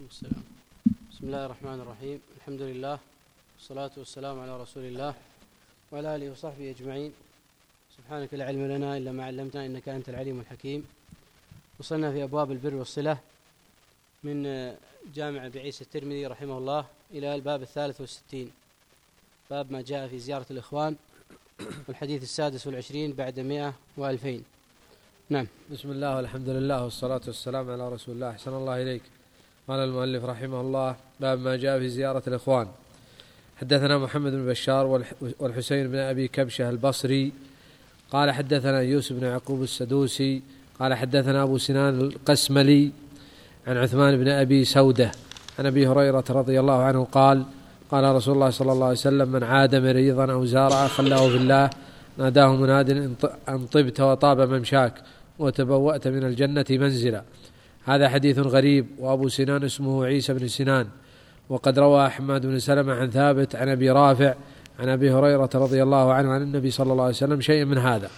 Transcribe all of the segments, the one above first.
السلام. بسم الله الرحمن الرحيم. الحمد لله والصلاة والسلام على رسول الله وعلى آله وصحبه أجمعين. سبحانك لا علم لنا إلا ما علمتنا إنك أنت العليم الحكيم. وصلنا في أبواب البر والصلة من جامع أبي عيسى الترمذي رحمه الله إلى الباب 63، باب ما جاء في زيارة الإخوان، والحديث 26 بعد 100 و2000. نعم. بسم الله والحمد لله والصلاة والسلام على رسول الله. أحسن الله إليك. قال المؤلف رحمه الله: باب ما جاء في زيارة الإخوان. حدثنا محمد بن بشار والحسين بن أبي كبشة البصري قال حدثنا يوسف بن يعقوب السدوسي قال حدثنا أبو سنان القسملي عن عثمان بن أبي سودة عن أبي هريرة رضي الله عنه قال: قال رسول الله صلى الله عليه وسلم: من عاد مريضا أو زار أخا له في الله ناداه مناد أن طبت وطاب ممشاك وتبوأت من الجنة منزلا. هذا حديث غريب. وأبو سنان اسمه عيسى بن سنان. وقد روى حماد بن سلمة عن ثابت عن أبي رافع عن أبي هريرة رضي الله عنه عن النبي صلى الله عليه وسلم شيء من هذا.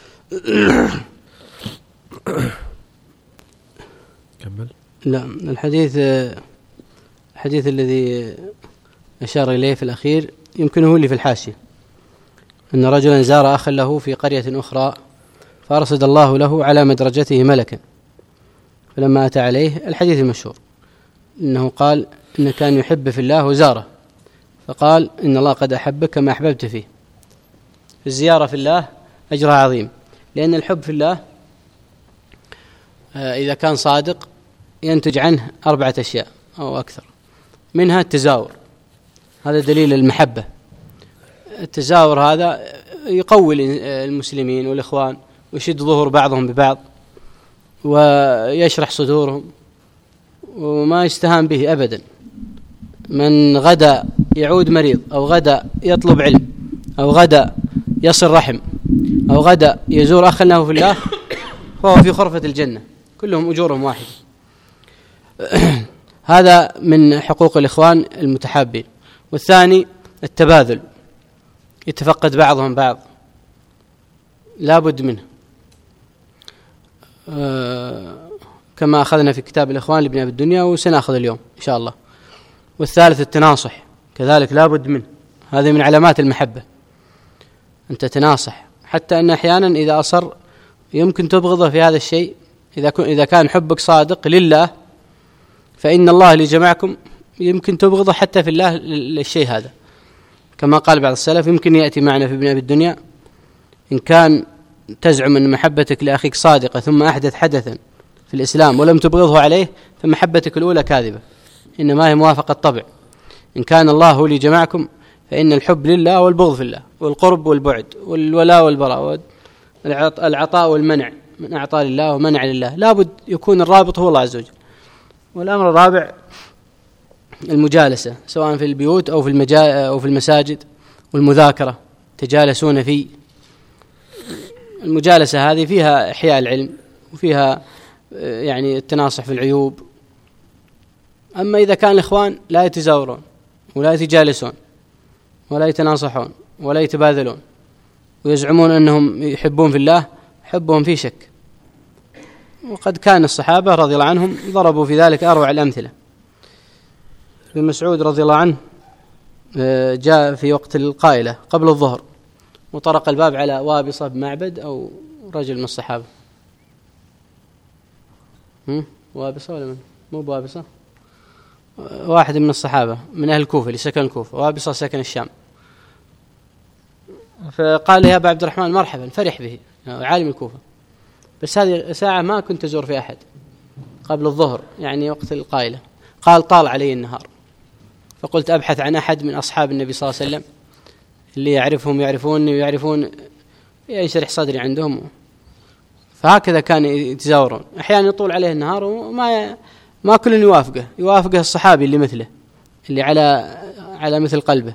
كمل. لا، الحديث الذي أشار إليه في الأخير يمكن هو اللي في الحاشية، أن رجلا زار أخا له في قرية أخرى فأرصد الله له على مدرجته ملكا، فلما أتى عليه الحديث المشهور إنه قال إن كان يحب في الله وزاره، فقال إن الله قد أحبك كما أحببت فيه. الزيارة في الله أجرها عظيم، لأن الحب في الله إذا كان صادق ينتج عنه 4 أشياء أو أكثر، منها التزاور، هذا دليل المحبة. التزاور هذا يقوي المسلمين والإخوان ويشد ظهور بعضهم ببعض ويشرح صدورهم، وما يستهان به أبدا. من غدا يعود مريض، أو غدا يطلب علم، أو غدا يصل رحم، أو غدا يزور أخا له في الله، فهو في خرفة الجنة، كلهم أجورهم واحد. هذا من حقوق الإخوان المتحابين. والثاني التباذل، يتفقد بعضهم بعض، لا بد منه، كما أخذنا في كتاب الإخوان لابن أبي الدنيا وسنأخذ اليوم إن شاء الله. والثالث التناصح، كذلك لا بد منه، هذه من علامات المحبة، أن تتناصح، حتى أن أحيانا إذا أصر يمكن تبغضه في هذا الشيء. إذا كان حبك صادق لله فإن الله اللي جمعكم، يمكن تبغضه حتى في الله الشيء هذا، كما قال بعض السلف: يمكن يأتي معنا في ابن أبي الدنيا: إن كان تزعم أن محبتك لأخيك صادقة ثم أحدث حدثا في الإسلام ولم تبغضه عليه، فمحبتك الأولى كاذبة، إنما هي موافقة طبع. إن كان الله هو اللي جمعكم فإن الحب لله والبغض في الله، والقرب والبعد والولاء والبراء والعطاء والمنع، من أعطى لله ومنع لله، لابد يكون الرابط هو الله عز وجل. والأمر الرابع المجالسة، سواء في البيوت أو في المساجد، والمذاكرة، تجالسون فيه. المجالسة هذه فيها إحياء العلم، وفيها يعني التناصح في العيوب. أما إذا كان الإخوان لا يتزاورون ولا يتجالسون ولا يتناصحون ولا يتباذلون، ويزعمون أنهم يحبون في الله، حبهم في شك. وقد كان الصحابة رضي الله عنهم ضربوا في ذلك أروع الأمثلة. ابن مسعود رضي الله عنه جاء في وقت القائلة قبل الظهر، وطرق الباب على وابصة بمعبد أو رجل من الصحابة. وابصة ولا من؟ مو بوابصة، واحد من الصحابة من أهل الكوفة اللي سكن الكوفة، وابصة سكن الشام. فقال: يا أبا عبد الرحمن مرحبا، فرح به، عالم الكوفة، بس هذه ساعة ما كنت أزور في أحد قبل الظهر، يعني وقت القائلة. قال: طال علي النهار، فقلت أبحث عن أحد من أصحاب النبي صلى الله عليه وسلم اللي يعرفوني ويعرفون ينشرح صدري عندهم. فهكذا كان يتزاورون، أحيانا يطول عليه النهار وما كل يوافقه الصحابي اللي مثله، اللي على مثل قلبه.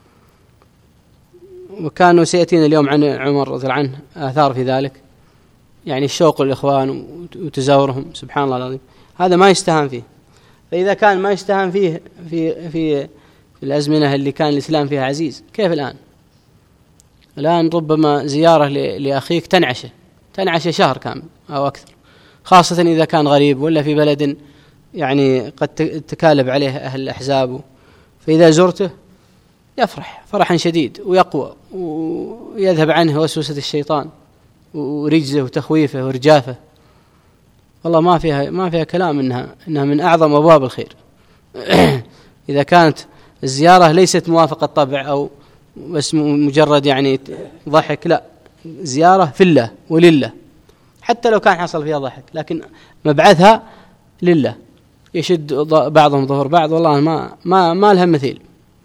وكانوا سيأتينا اليوم عن عمر رضي الله عنه آثار في ذلك، يعني الشوق للإخوان وتزاورهم. سبحان الله العظيم، هذا ما يستهان فيه. فإذا كان ما يستهان فيه في الأزمنة اللي كان الإسلام فيها عزيز، كيف الآن ربما زيارة لأخيك تنعشه شهر كامل أو أكثر، خاصة إذا كان غريب ولا في بلد يعني قد تكالب عليه أهل الأحزاب، فإذا زرته يفرح فرحا شديد ويقوى ويذهب عنه وسوسة الشيطان ورجزه وتخويفه ورجافه. والله ما فيها كلام، إنها من أعظم أبواب الخير. إذا كانت الزيارة ليست موافقة طبع أو بس مجرد يعني ضحك، لا، زيارة في الله ولله، حتى لو كان حصل فيها ضحك لكن مبعثها لله، يشد بعضهم ظهر بعض، والله ما لها مثيل.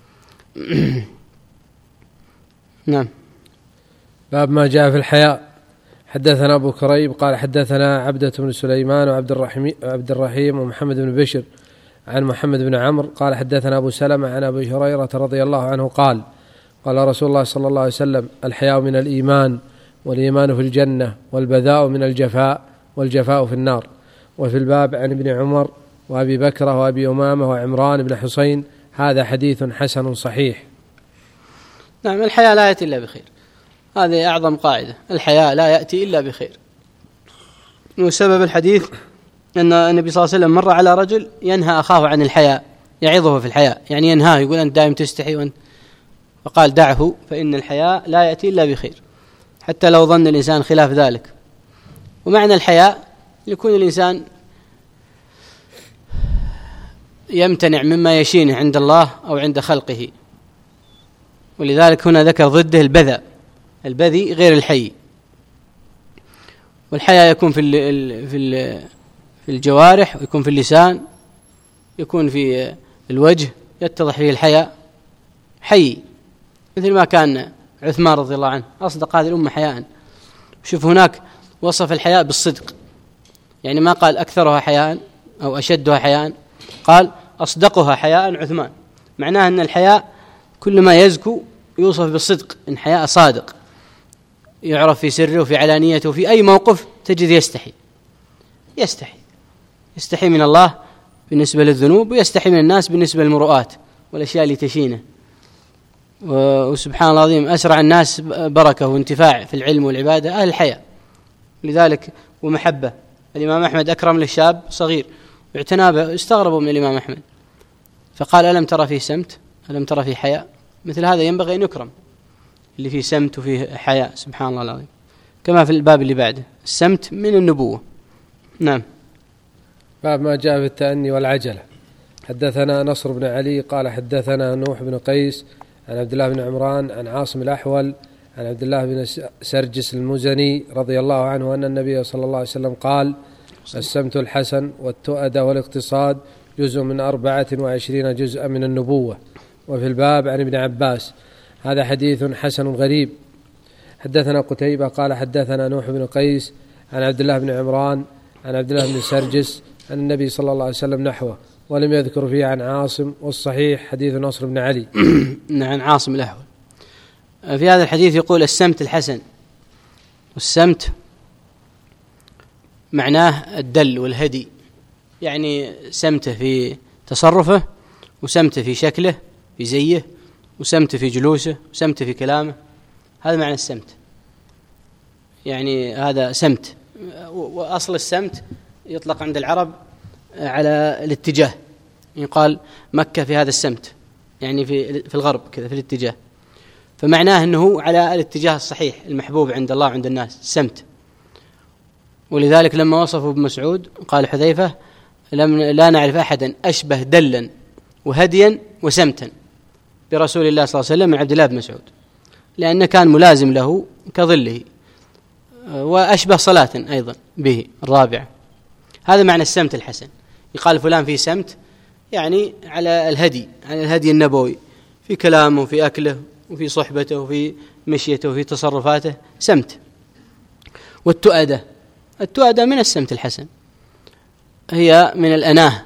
نعم. باب ما جاء في الحياء. حدثنا أبو كريب قال حدثنا عبدة بن سليمان وعبد الرحيم ومحمد بن بشر عن محمد بن عمرو قال حدثنا أبو سلمة عن أبي هريرة رضي الله عنه قال رسول الله صلى الله عليه وسلم: الحياء من الإيمان، والإيمان في الجنة، والبذاء من الجفاء، والجفاء في النار. وفي الباب عن ابن عمر وأبي بكرة وأبي أمامة وعمران بن حسين. هذا حديث حسن صحيح. نعم، الحياء لا يأتي إلا بخير، هذه أعظم قاعدة، الحياء لا يأتي إلا بخير. وسبب الحديث أن النبي صلى الله عليه وسلم مر على رجل ينهى أخاه عن الحياء، يعظه في الحياء، يعني ينهاه، يقول أنت دائم تستحي فقال: دعه فإن الحياء لا يأتي إلا بخير، حتى لو ظن الإنسان خلاف ذلك. ومعنى الحياء يكون الإنسان يمتنع مما يشينه عند الله أو عند خلقه، ولذلك هنا ذكر ضده البذاء. البذي غير الحي. والحياء يكون في الجوارح، ويكون في اللسان، يكون في الوجه، يتضح فيه الحياء حي، مثل ما كان عثمان رضي الله عنه أصدق هذه الأمة حياء. شوف هناك وصف الحياء بالصدق، يعني ما قال أكثرها حياء أو أشدها حياء، قال أصدقها حياء عثمان. معناه أن الحياء كل ما يزكو يوصف بالصدق، إن حياء صادق، يعرف في سره وفي علانيته، وفي أي موقف تجد يستحي من الله بالنسبة للذنوب، ويستحي من الناس بالنسبة للمروءات والأشياء اللي تشينه. وسبحان الله العظيم، أسرع الناس بركة وانتفاع في العلم والعبادة أهل الحياء. لذلك ومحبة. الإمام أحمد أكرم للشاب صغير واعتنى به، استغربوا من الإمام أحمد، فقال: ألم ترى فيه سمت؟ ألم ترى فيه حياء؟ مثل هذا ينبغي أن يكرم، اللي فيه سمت وفيه حياء، سبحان الله العظيم. كما في الباب اللي بعده، السمت من النبوة. نعم. باب ما جاء في التأني والعجلة. حدثنا نصر بن علي قال حدثنا نوح بن قيس عن عبد الله بن عمران عن عاصم الأحول عن عبد الله بن سرجس المزني رضي الله عنه أن النبي صلى الله عليه وسلم قال: السمت الحسن والتؤدة والاقتصاد جزء من 24 جزءا من النبوة. وفي الباب عن ابن عباس. هذا حديث حسن غريب. حدثنا قتيبة قال حدثنا نوح بن قيس عن عبد الله بن عمران عن عبد الله بن سرجس عن النبي صلى الله عليه وسلم نحوه، ولم يذكر فيه عن عاصم، والصحيح حديث نصر بن علي. عن عاصم الأحول. في هذا الحديث يقول السمت الحسن، والسمت معناه الدل والهدي، يعني سمته في تصرفه، وسمته في شكله في زيه، وسمته في جلوسه، وسمته في كلامه. هذا معنى السمت، يعني هذا سمت. وأصل السمت يطلق عند العرب على الاتجاه، يقال مكة في هذا السمت، يعني في الغرب كذا في الاتجاه، فمعناه أنه على الاتجاه الصحيح المحبوب عند الله عند الناس، السمت. ولذلك لما وصفوا ابن مسعود قال حذيفة: لا نعرف أحدا أشبه دلا وهديا وسمتا برسول الله صلى الله عليه وسلم من عبد الله بن مسعود، لأنه كان ملازم له كظله، وأشبه صلاة أيضا به الرابعة. هذا معنى السمت الحسن. يقال فلان فيه سمت، يعني على الهدي النبوي في كلامه وفي أكله وفي صحبته وفي مشيته وفي تصرفاته، سمت. والتؤدة من السمت الحسن، هي من الأناه،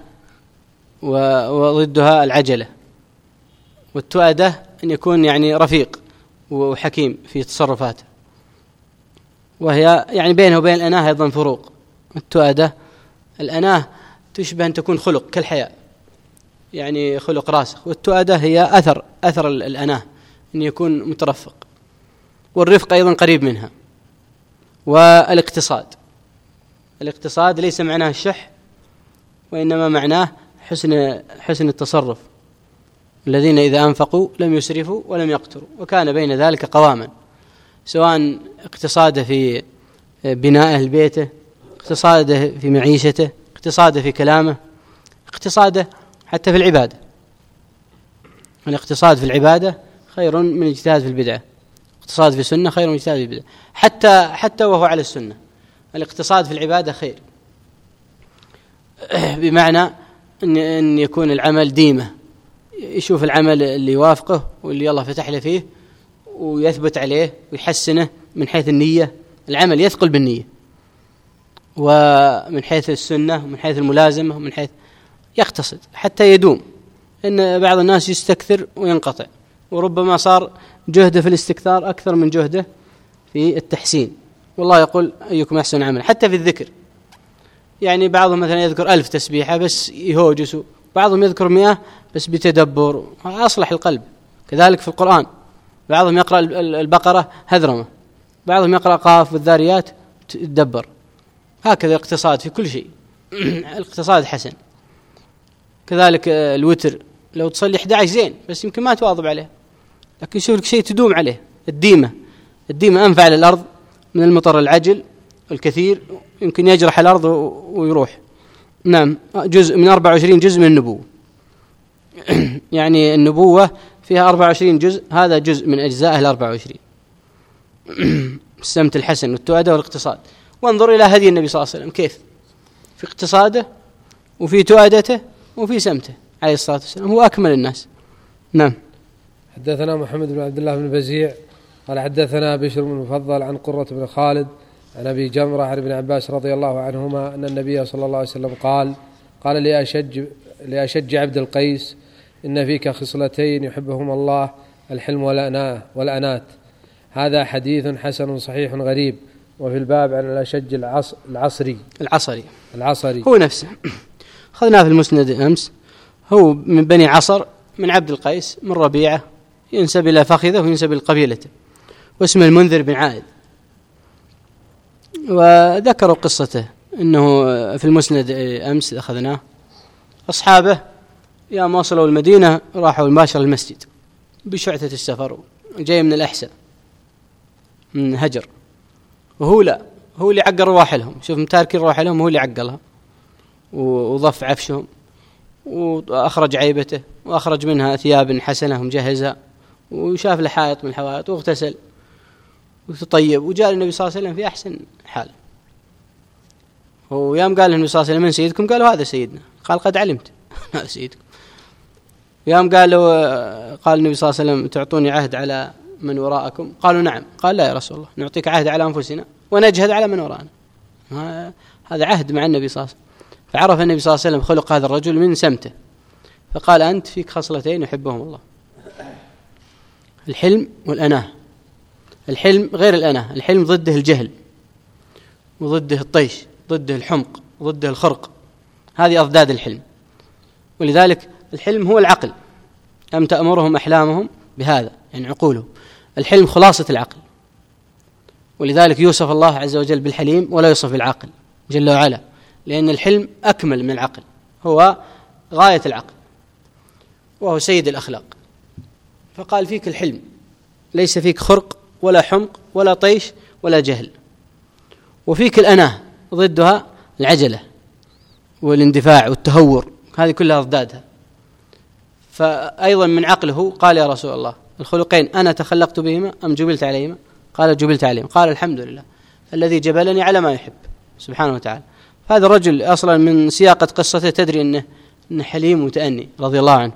وضدها العجلة. والتؤدة أن يكون يعني رفيق وحكيم في تصرفاته، وهي يعني بينه وبين الأناه أيضا فروق. التؤدة، الأناه تشبه أن تكون خلق كالحياء، يعني خلق راسخ، والتؤدة هي أثر الأناه، أن يكون مترفق. والرفق أيضا قريب منها. والاقتصاد ليس معناه الشح وإنما معناه حسن التصرف، الذين إذا أنفقوا لم يسرفوا ولم يقتروا وكان بين ذلك قواما، سواء اقتصاده في بناء أهل بيته، اقتصاده في معيشته، اقتصاده في كلامه، اقتصاده حتى في العبادة. الاقتصاد في العبادة خير من الاجتهاد في البدعة، اقتصاد في السنة خير من الاجتهاد في البدعة، حتى وهو على السنة الاقتصاد في العبادة خير، بمعنى أن يكون العمل ديمة، يشوف العمل اللي يوافقه واللي الله فتح له فيه ويثبت عليه ويحسنه من حيث النية، العمل يثقل بالنية، ومن حيث السنة ومن حيث الملازمة ومن حيث يقتصد حتى يدوم. إن بعض الناس يستكثر وينقطع، وربما صار جهده في الاستكثار أكثر من جهده في التحسين، والله يقول أيكم أحسن عمل. حتى في الذكر، يعني بعضهم مثلا يذكر 1000 تسبيحة بس يهوجس، بعضهم يذكر 100 بس بتدبر أصلح القلب. كذلك في القرآن بعضهم يقرأ البقرة هذرمة، بعضهم يقرأ قاف والذاريات تدبر. هكذا الاقتصاد في كل شيء الاقتصاد حسن. كذلك الوتر، لو تصلي 11 زين بس يمكن ما تواظب عليه، لكن شوف لك شيء تدوم عليه. الديمة أنفع للأرض من المطر العجل الكثير، يمكن يجرح الأرض ويروح. نعم، جزء من 24 جزء من النبوة يعني النبوة فيها 24 جزء، هذا جزء من أجزائها 24 السمت الحسن والتؤدة والاقتصاد. وانظر إلى هدي النبي صلى الله عليه وسلم كيف في اقتصاده وفي تؤدته وفي سمته عليه الصلاة والسلام، هو أكمل الناس. نعم. حدثنا محمد بن عبد الله بن بزيع قال حدثنا بشر بن المفضل عن قرة بن خالد عن أبي جمرة عن ابن عباس رضي الله عنهما أن النبي صلى الله عليه وسلم قال لأشج عبد القيس: إن فيك خصلتين يحبهما الله، الحلم والأنات. هذا حديث حسن صحيح غريب. وفي الباب عن الأشج العصري هو نفسه، أخذناه في المسند أمس، هو من بني عصر من عبد القيس من ربيعة، ينسب إلى فخذه وينسب إلى قبيلته، واسمه المنذر بن عائد. وذكروا قصته أنه في المسند أمس أخذناه، أصحابه يوم وصلوا المدينة راحوا المباشرة المسجد بشعثة السفر، جاي من الأحساء من هجر، وهو هو اللي عقل رواحلهم، شوف متاركين رواحلهم، هو اللي عقلها وضف عفشهم وأخرج عيبته وأخرج منها ثياب حسنة ومجهزها، وشاف لحائط من الحوائط واغتسل وتطيب، وجاء النبي صلى الله عليه وسلم في أحسن حال. ويوم قال النبي صلى الله عليه وسلم: من سيدكم؟ قالوا: هذا سيدنا. قال: قد علمت هذا سيدكم. يوم قال النبي صلى الله عليه وسلم: تعطوني عهد على من وراءكم؟ قالوا: نعم. قال: لا يا رسول الله، نعطيك عهد على أنفسنا ونجهد على من وراءنا. هذا عهد مع النبي صلى الله عليه وسلم. فعرف النبي صلى الله عليه وسلم خلق هذا الرجل من سمته، فقال: أنت فيك خصلتين يحبهم الله، الحلم والأناه. الحلم غير الأناه، الحلم ضده الجهل وضده الطيش، ضده الحمق وضده الخرق، هذه أضداد الحلم. ولذلك الحلم هو العقل، أم تأمرهم أحلامهم بهذا، يعني عقوله. الحلم خلاصة العقل، ولذلك يوصف الله عز وجل بالحليم ولا يوصف بالعقل جل وعلا، لأن الحلم أكمل من العقل، هو غاية العقل وهو سيد الأخلاق. فقال: فيك الحلم، ليس فيك خرق ولا حمق ولا طيش ولا جهل. وفيك الأناه، ضدها العجلة والاندفاع والتهور، هذه كلها أضدادها. فأيضا من عقله قال: يا رسول الله، الخلقين أنا تخلقت بهما أم جبلت عليهما؟ قال: جبلت عليهما. قال: الحمد لله الذي جبلني على ما يحب سبحانه وتعالى. هذا الرجل أصلا من سياقة قصته تدري أنه حليم متأني رضي الله عنه.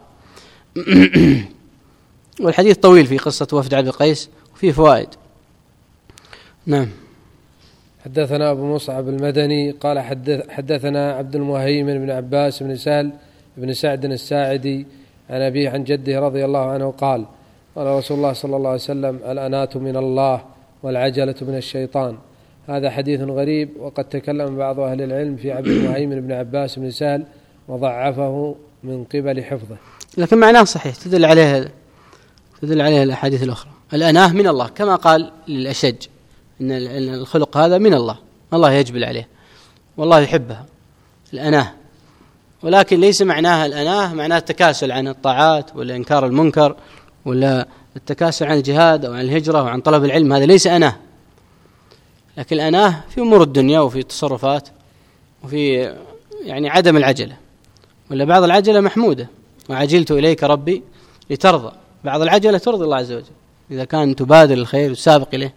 والحديث طويل في قصة وفد عبد القيس وفيه فوائد. نعم. حدثنا أبو مصعب المدني قال حدثنا عبد المهيمن بن عباس بن سهل بن سعد الساعدي عن أبيه عن جده رضي الله عنه قال: قال رسول الله صلى الله عليه وسلم: الأنات من الله والعجلة من الشيطان. هذا حديث غريب، وقد تكلم بعض أهل العلم في عبد المهيمن بن عباس بن سهل وضعفه من قبل حفظه، لكن معناه صحيح، تدل عليه الأحاديث الأخرى. الأناه من الله، كما قال للأشج إن الخلق هذا من الله، الله يجبل عليه والله يحبها. الأناه ولكن ليس معناها الأناه معناها التكاسل عن الطاعات ولا إنكار المنكر ولا التكاسل عن الجهاد أو عن الهجرة وعن طلب العلم، هذا ليس أناه. لكن الأناه في أمور الدنيا وفي التصرفات وفي يعني عدم العجلة. ولا بعض العجلة محمودة، وعجلت إليك ربي لترضى. بعض العجلة ترضي الله عز وجل إذا كان تبادر الخير وتسابق إليه.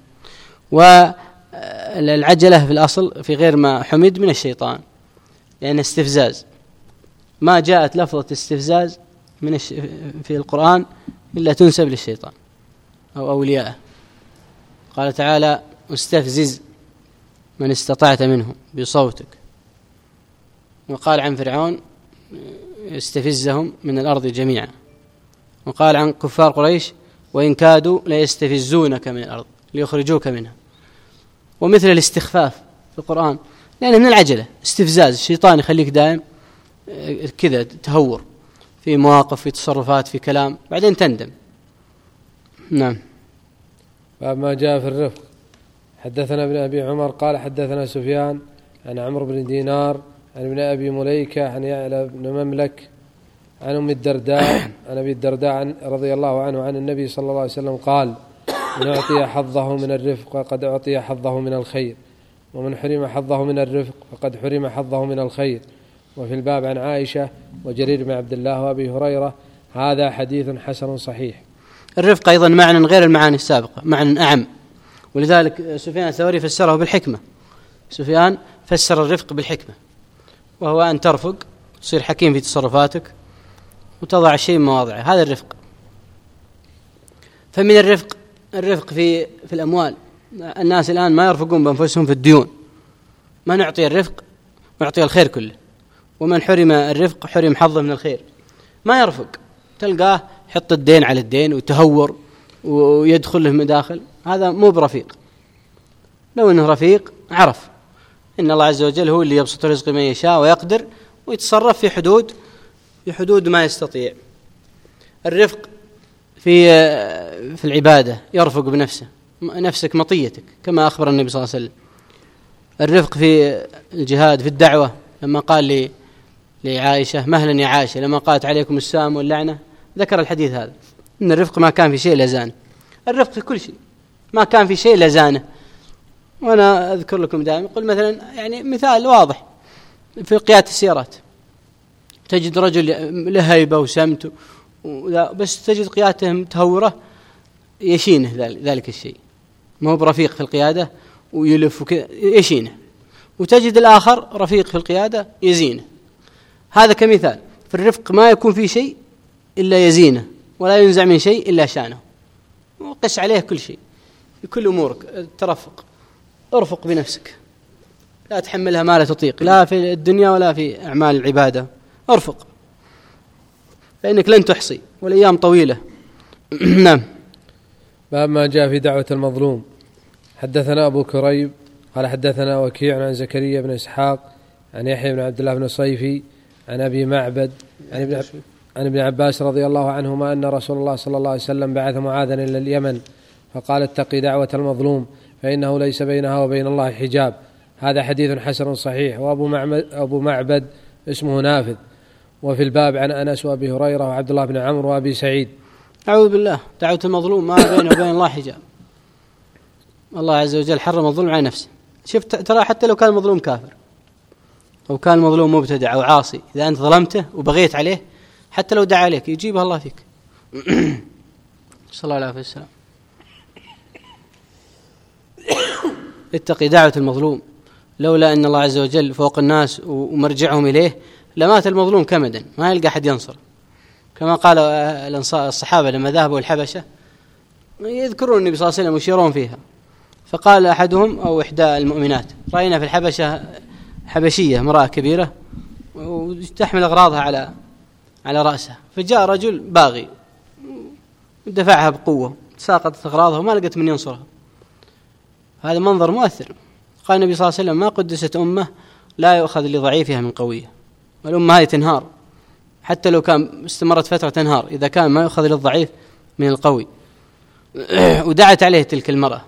والعجلة في الأصل في غير ما حمد من الشيطان، لأن استفزاز، ما جاءت لفظة استفزاز في القرآن إلا تنسب للشيطان أو أولياءه. قال تعالى: استفزز من استطعت منهم بصوتك. وقال عن فرعون: استفزهم من الأرض جميعا. وقال عن كفار قريش: وإن كادوا ليستفزونك من الأرض ليخرجوك منها. ومثل الاستخفاف في القرآن، لأنه من العجلة، استفزاز الشيطان يخليك دائم كذا تهور في مواقف، في تصرفات، في كلام، بعدين تندم. نعم. فما جاء في الرفق. حدثنا ابن أبي عمر قال حدثنا سفيان عن عمرو بن دينار عن ابن أبي مليكة عن يعلى بن مملك عن أم الدرداء عن أبي الدرداء رضي الله عنه عن النبي صلى الله عليه وسلم قال: من أعطي حظه من الرفق فقد أعطي حظه من الخير، ومن حرم حظه من الرفق فقد حرم حظه من الخير. وفي الباب عن عائشة وجرير بن عبد الله وأبي هريرة. هذا حديث حسن صحيح. الرفق أيضا معنى غير المعاني السابقة، معنى أعم، ولذلك سفيان الثوري فسره بالحكمة. سفيان فسر الرفق بالحكمة، وهو أن ترفق، تصير حكيم في تصرفاتك، وتضع الشيء مواضعه. هذا الرفق. فمن الرفق في الأموال. الناس الآن ما يرفقون بأنفسهم في الديون. ما نعطي الرفق، نعطي الخير كله. ومن حرم الرفق حرم حظه من الخير. ما يرفق، تلقاه يحط الدين على الدين وتهور ويدخل له مداخل. هذا مو برفيق. لو أنه رفيق عرف إن الله عز وجل هو اللي يبسط رزق من يشاء ويقدر، ويتصرف في حدود ما يستطيع. الرفق في العبادة، يرفق بنفسه، نفسك مطيتك كما أخبر النبي صلى الله عليه وسلم. الرفق في الجهاد، في الدعوة، لما قال لعائشة: مهلا يا عائشة، لما قالت عليكم السام واللعنة، ذكر الحديث هذا، إن الرفق ما كان في شيء لزانه. الرفق في كل شيء، ما كان في شيء لزانه. وأنا أذكر لكم دائما، قل مثلا يعني مثال واضح في قيادة السيارات، تجد رجل له هيبة وسمت بس تجد قيادته متهورة، يشينه ذلك الشيء، ما هو برفيق في القيادة ويلف وكذا، يشينه. وتجد الآخر رفيق في القيادة يزينه. هذا كمثال. في الرفق ما يكون في شيء إلا يزينه، ولا ينزع من شيء إلا شانه، وقس عليه كل شيء في كل أمورك. الترفق، ارفق بنفسك، لا تحملها ما لا تطيق، لا في الدنيا ولا في أعمال العبادة. ارفق، فإنك لن تحصي، والأيام طويلة. نعم. باب ما جاء في دعوة المظلوم. حدثنا أبو كريب قال حدثنا وكيع عن زكريا بن إسحاق عن يحيى بن عبد الله بن الصيفي عن أبي معبد عن ابن عباس رضي الله عنهما أن رسول الله صلى الله عليه وسلم بعث معاذا إلى اليمن فقال: اتقي دعوة المظلوم فإنه ليس بينها وبين الله حجاب. هذا حديث حسن صحيح. وأبو معبد اسمه نافذ. وفي الباب عن أنس وأبي هريرة وعبد الله بن عمرو وأبي سعيد. أعوذ بالله. دعوة المظلوم ما بينه وبين الله حجاب. الله عز وجل حرم الظلم على نفسه. شفت، ترى حتى لو كان المظلوم كافر أو كان المظلوم مبتدع أو عاصي، إذا أنت ظلمته وبغيت عليه، حتى لو دعا عليك يجيبها الله فيك. صلى الله عليه وسلم. اتقي دعوة المظلوم. لولا أن الله عز وجل فوق الناس ومرجعهم إليه لمات المظلوم كمدا، ما يلقى أحد ينصر. كما قال الصحابة لما ذهبوا الحبشة، يذكرون النبي صلى الله عليه وسلم ويشيرون فيها، فقال أحدهم أو إحدى المؤمنات: رأينا في الحبشة حبشية امرأة كبيرة وتحمل أغراضها على رأسها، فجاء رجل باغي ودفعها بقوة، ساقطت أغراضها وما لقت من ينصرها. هذا منظر مؤثر. قال النبي صلى الله عليه وسلم: ما قدست أمة لا يؤخذ لضعيفها من قوية. والأمة هذه تنهار، حتى لو كان استمرت فترة تنهار إذا كان ما يؤخذ للضعيف من القوي. ودعت عليه تلك المرأة.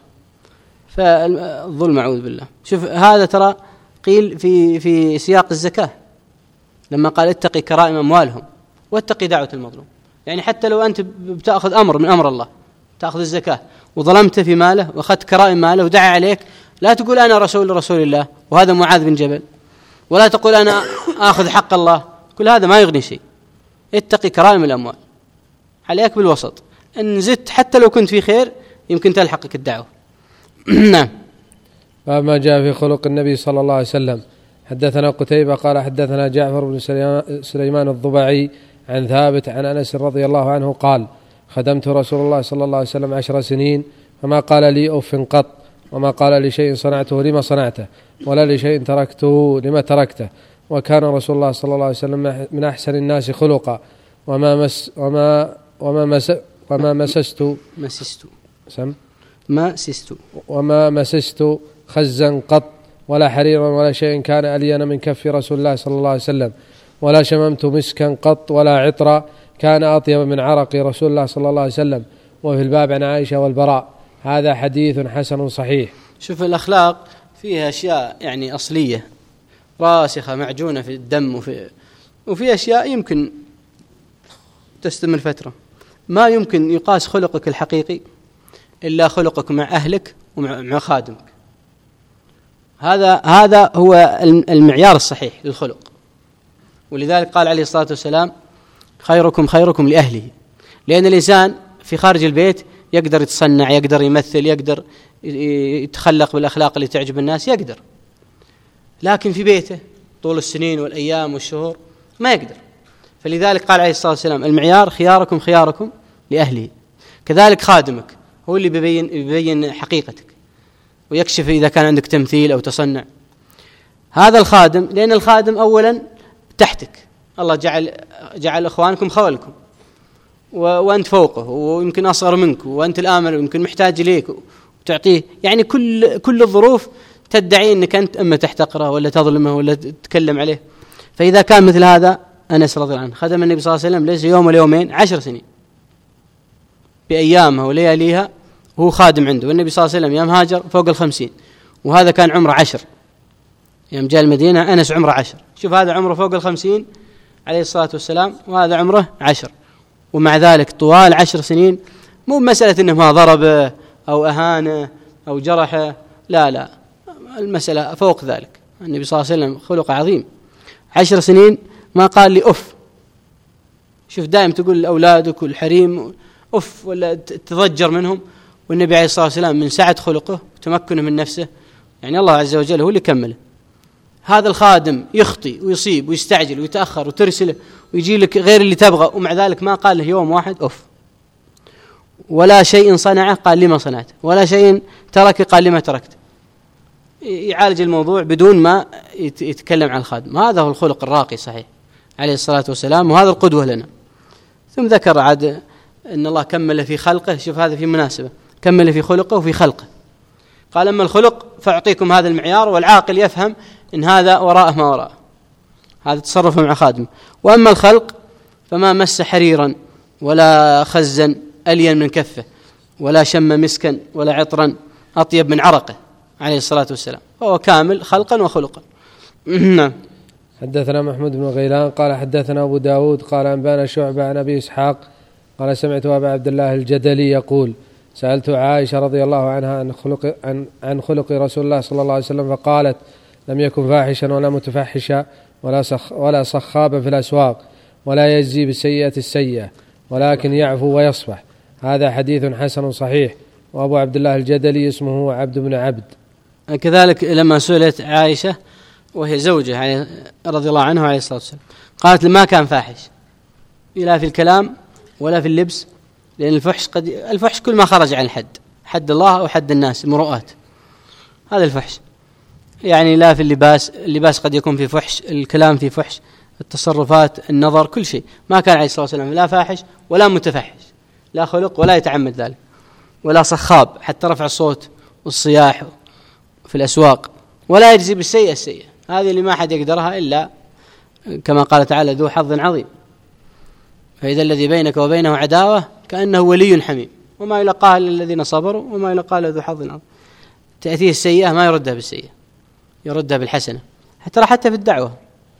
فالظلم أعوذ بالله. شوف، هذا ترى قيل في سياق الزكاة. لما قال اتقي كرائم أموالهم واتقي دعوة المظلوم. يعني حتى لو أنت بتأخذ أمر من أمر الله، تأخذ الزكاة وظلمت في ماله وأخذت كرائم ماله ودعا عليك، لا تقول أنا رسول الله وهذا معاذ بن جبل، ولا تقول أنا آخذ حق الله، كل هذا ما يغني شيء. اتقي كرائم الأموال، عليك بالوسط، إن زدت حتى لو كنت في خير يمكن تلحقك الدعوة. نعم. ما جاء في خلق النبي صلى الله عليه وسلم. حدثنا قتيبة قال حدثنا جعفر بن سليمان الضبعي عن ثابت عن أنس رضي الله عنه قال خدمت رسول الله صلى الله عليه وسلم 10 سنين فما قال لي أف قط، وما قال لشيء صنعته لما صنعته، ولا لشيء تركته لما تركته. وكان رسول الله صلى الله عليه وسلم من أحسن الناس خلقا، وما مسست خزا قط، ولا حريرا، ولا شيء كان ألين من كف رسول الله صلى الله عليه وسلم، ولا شممت مسكا قط، ولا عطرا كان أطيب من عرق رسول الله صلى الله عليه وسلم. وفي الباب عن عائشة والبراء. هذا حديث حسن صحيح. شوف الأخلاق فيها أشياء يعني أصلية راسخة معجونة في الدم، وفي أشياء يمكن تستمر فترة. ما يمكن يقاس خلقك الحقيقي إلا خلقك مع أهلك ومع خادمك. هذا هو المعيار الصحيح للخلق. ولذلك قال عليه الصلاة والسلام خيركم لأهله، لأن الإنسان في خارج البيت يقدر يتصنع، يقدر يمثل، يقدر يتخلق بالأخلاق اللي تعجب الناس، يقدر، لكن في بيته طول السنين والأيام والشهور ما يقدر. فلذلك قال عليه الصلاة والسلام المعيار خياركم لأهله. كذلك خادمك هو اللي بيبين حقيقتك ويكشف إذا كان عندك تمثيل أو تصنع. هذا الخادم، لأن الخادم أولا تحتك، الله جعل إخوانكم خولكم، وأنت فوقه، ويمكن أصغر منك، وأنت الآمن، ويمكن محتاج إليك وتعطيه. يعني كل الظروف تدعي أنك أنت أما تحتقره ولا تظلمه ولا تتكلم عليه. فإذا كان مثل هذا، أنس رضي الله عنه خدم النبي صلى الله عليه وسلم ليس يوم ولا يومين، 10 سنين بأيامها ولياليها وهو خادم عنده. والنبي صلى الله عليه وسلم يوم هاجر فوق 50، وهذا كان عمره 10. يوم جاء المدينة أنس عمره 10. شوف هذا عمره فوق 50 عليه الصلاة والسلام، وهذا عمره 10، ومع ذلك طوال 10 سنين مو مسألة إنه ما ضربه أو أهانه أو جرحه، لا، المسألة فوق ذلك. النبي صلى الله عليه وسلم خلق عظيم. 10 سنين ما قال لي أف. شوف دائما تقول لأولادك والحريم أف ولا تضجر منهم، والنبي عليه الصلاة والسلام من سعة خلقه وتمكنه من نفسه، يعني الله عز وجل هو اللي كمله. هذا الخادم يخطي ويصيب ويستعجل ويتأخر وترسله ويجي لك غير اللي تبغى، ومع ذلك ما قال له يوم واحد أف. ولا شيء صنعه قال لما صنعته، ولا شيء ترك قال لما تركته. يعالج الموضوع بدون ما يتكلم عن الخادم. هذا هو الخلق الراقي صحيح عليه الصلاة والسلام، وهذا القدوة لنا. ثم ذكر عاد أن الله كمل في خلقه. شوف هذا في مناسبة، كمل في خلقه وفي خلقه. قال أما الخلق فأعطيكم هذا المعيار، والعاقل يفهم إن هذا وراءه ما وراءه، هذا تصرفه مع خادم. وأما الخلق فما مس حريرا ولا خزا ألين من كفه، ولا شم مسكا ولا عطرا أطيب من عرقه عليه الصلاة والسلام، فهو كامل خلقا وخلقا. نعم. حدثنا محمود بن غيلان قال حدثنا أبو داود قال أنبانا شعبة عن أبي إسحاق قال سمعت أبا عبد الله الجدلي يقول سألت عائشة رضي الله عنها عن خلق رسول الله صلى الله عليه وسلم، فقالت لم يكن فاحشا ولا متفحشا ولا صخابا في الأسواق، ولا يجزي بالسيئة السيئة، ولكن يعفو ويصفح. هذا حديث حسن صحيح. وأبو عبد الله الجدلي اسمه عبد بن عبد. كذلك لما سئلت عائشة وهي زوجة رضي الله عنه عليه الصلاة والسلام، قالت ما كان فاحش لا في الكلام ولا في اللبس، لأن الفحش كل ما خرج عن الحد، حد الله أو حد الناس، المروءات، هذا الفحش. يعني لا في اللباس قد يكون في فحش، الكلام في فحش، التصرفات، النظر، كل شيء. ما كان عليه الصلاة والسلام لا فاحش ولا متفحش، لا خلق ولا يتعمد ذلك، ولا صخاب حتى رفع الصوت والصياح في الأسواق، ولا يجزي بالسيئة السيئة. هذه اللي ما حد يقدرها إلا كما قال تعالى ذو حظ عظيم. فإذا الذي بينك وبينه عداوة كأنه ولي حميم، وما يلقاها للذين صبروا وما يلقاها ذو حظ عظيم. تأتيه السيئة ما يردها بالسيئة، يردها بالحسنة. حتى في الدعوة،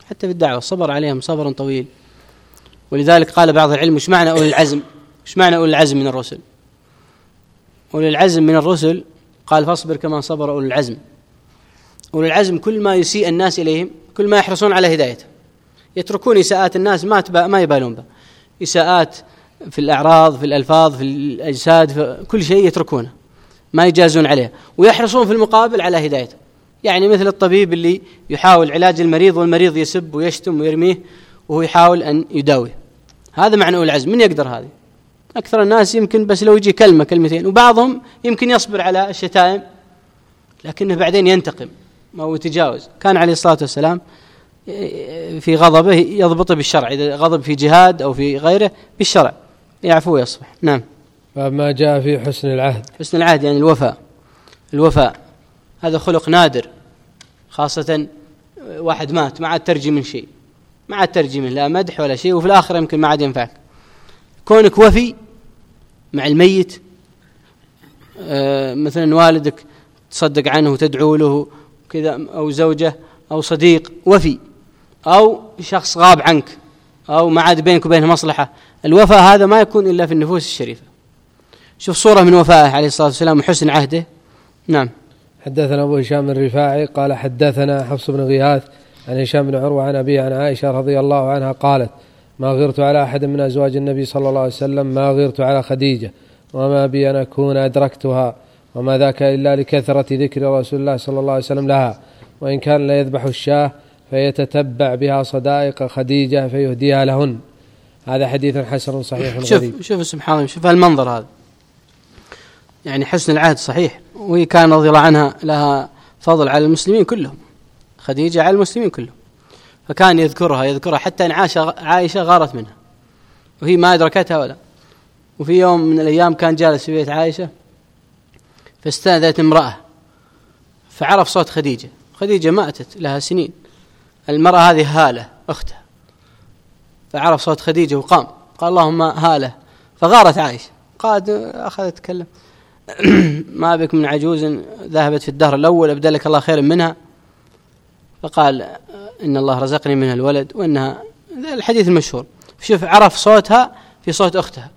حتى في الدعوة صبر عليهم صبر طويل. ولذلك قال بعض العلم وش معنى أولي العزم؟ وش معنى أولي العزم من الرسل؟ أولي العزم من الرسل قال فاصبر كما صبر أولي العزم. أولي العزم كل ما يسيء الناس إليهم كل ما يحرصون على هدايته، يتركون إساءات الناس ما يبالون به، إساءات في الأعراض في الألفاظ في الأجساد في كل شيء يتركونه ما يجازون عليه، ويحرصون في المقابل على هدايته. يعني مثل الطبيب اللي يحاول علاج المريض والمريض يسب ويشتم ويرميه وهو يحاول أن يداويه، هذا معنى أولي العزم. من يقدر هذه؟ أكثر الناس يمكن بس لو يجي كلمة كلمتين، وبعضهم يمكن يصبر على الشتائم لكنه بعدين ينتقم أو يتجاوز. كان عليه الصلاة والسلام في غضبه يضبط بالشرع، إذا غضب في جهاد أو في غيره بالشرع يعفو ويصفح. نعم. فما جاء في حسن العهد. حسن العهد يعني الوفاء هذا خلق نادر، خاصة واحد مات ما عاد ترجي من شيء، ما عاد ترجي من لا مدح ولا شيء، وفي الآخرة يمكن ما عاد ينفعك. كونك وفي مع الميت، مثلا والدك تصدق عنه وتدعو له كذا، أو زوجة أو صديق وفي، أو شخص غاب عنك أو ما عاد بينك وبينه مصلحة، الوفاء هذا ما يكون إلا في النفوس الشريفة. شوف صورة من وفائه عليه الصلاة والسلام وحسن عهده. نعم. حدثنا أبو هشام الرفاعي قال حدثنا حفص بن غياث عن هشام بن عروة عن أبي عن عائشة رضي الله عنها قالت ما غرت على أحد من أزواج النبي صلى الله عليه وسلم ما غرت على خديجة، وما بي أن أكون أدركتها، وما ذاك إلا لكثرة ذكر رسول الله صلى الله عليه وسلم لها، وإن كان لا يذبح الشاه فيتتبع بها صدائق خديجة فيهديها لهن. هذا حديث حسن صحيح غريب. شوف سبحان الله، شوف المنظر هذا، يعني حسن العهد صحيح، وهي كان رضي الله عنها لها فضل على المسلمين كلهم، خديجة على المسلمين كلهم، فكان يذكرها حتى أن عائشة غارت منها وهي ما أدركتها ولا. وفي يوم من الأيام كان جالس في بيت عائشة فاستأذنت امرأة فعرف صوت خديجة ماتت لها سنين، المرأة هذه هالة أختها، فعرف صوت خديجة وقام قال اللهم هالة، فغارت عائشة قالت أخذت تتكلم ما بك من عجوز ذهبت في الدهر الأول أبدلك الله خيرا منها، فقال إن الله رزقني منها الولد، وإنها الحديث المشهور. شوف عرف صوتها في صوت أختها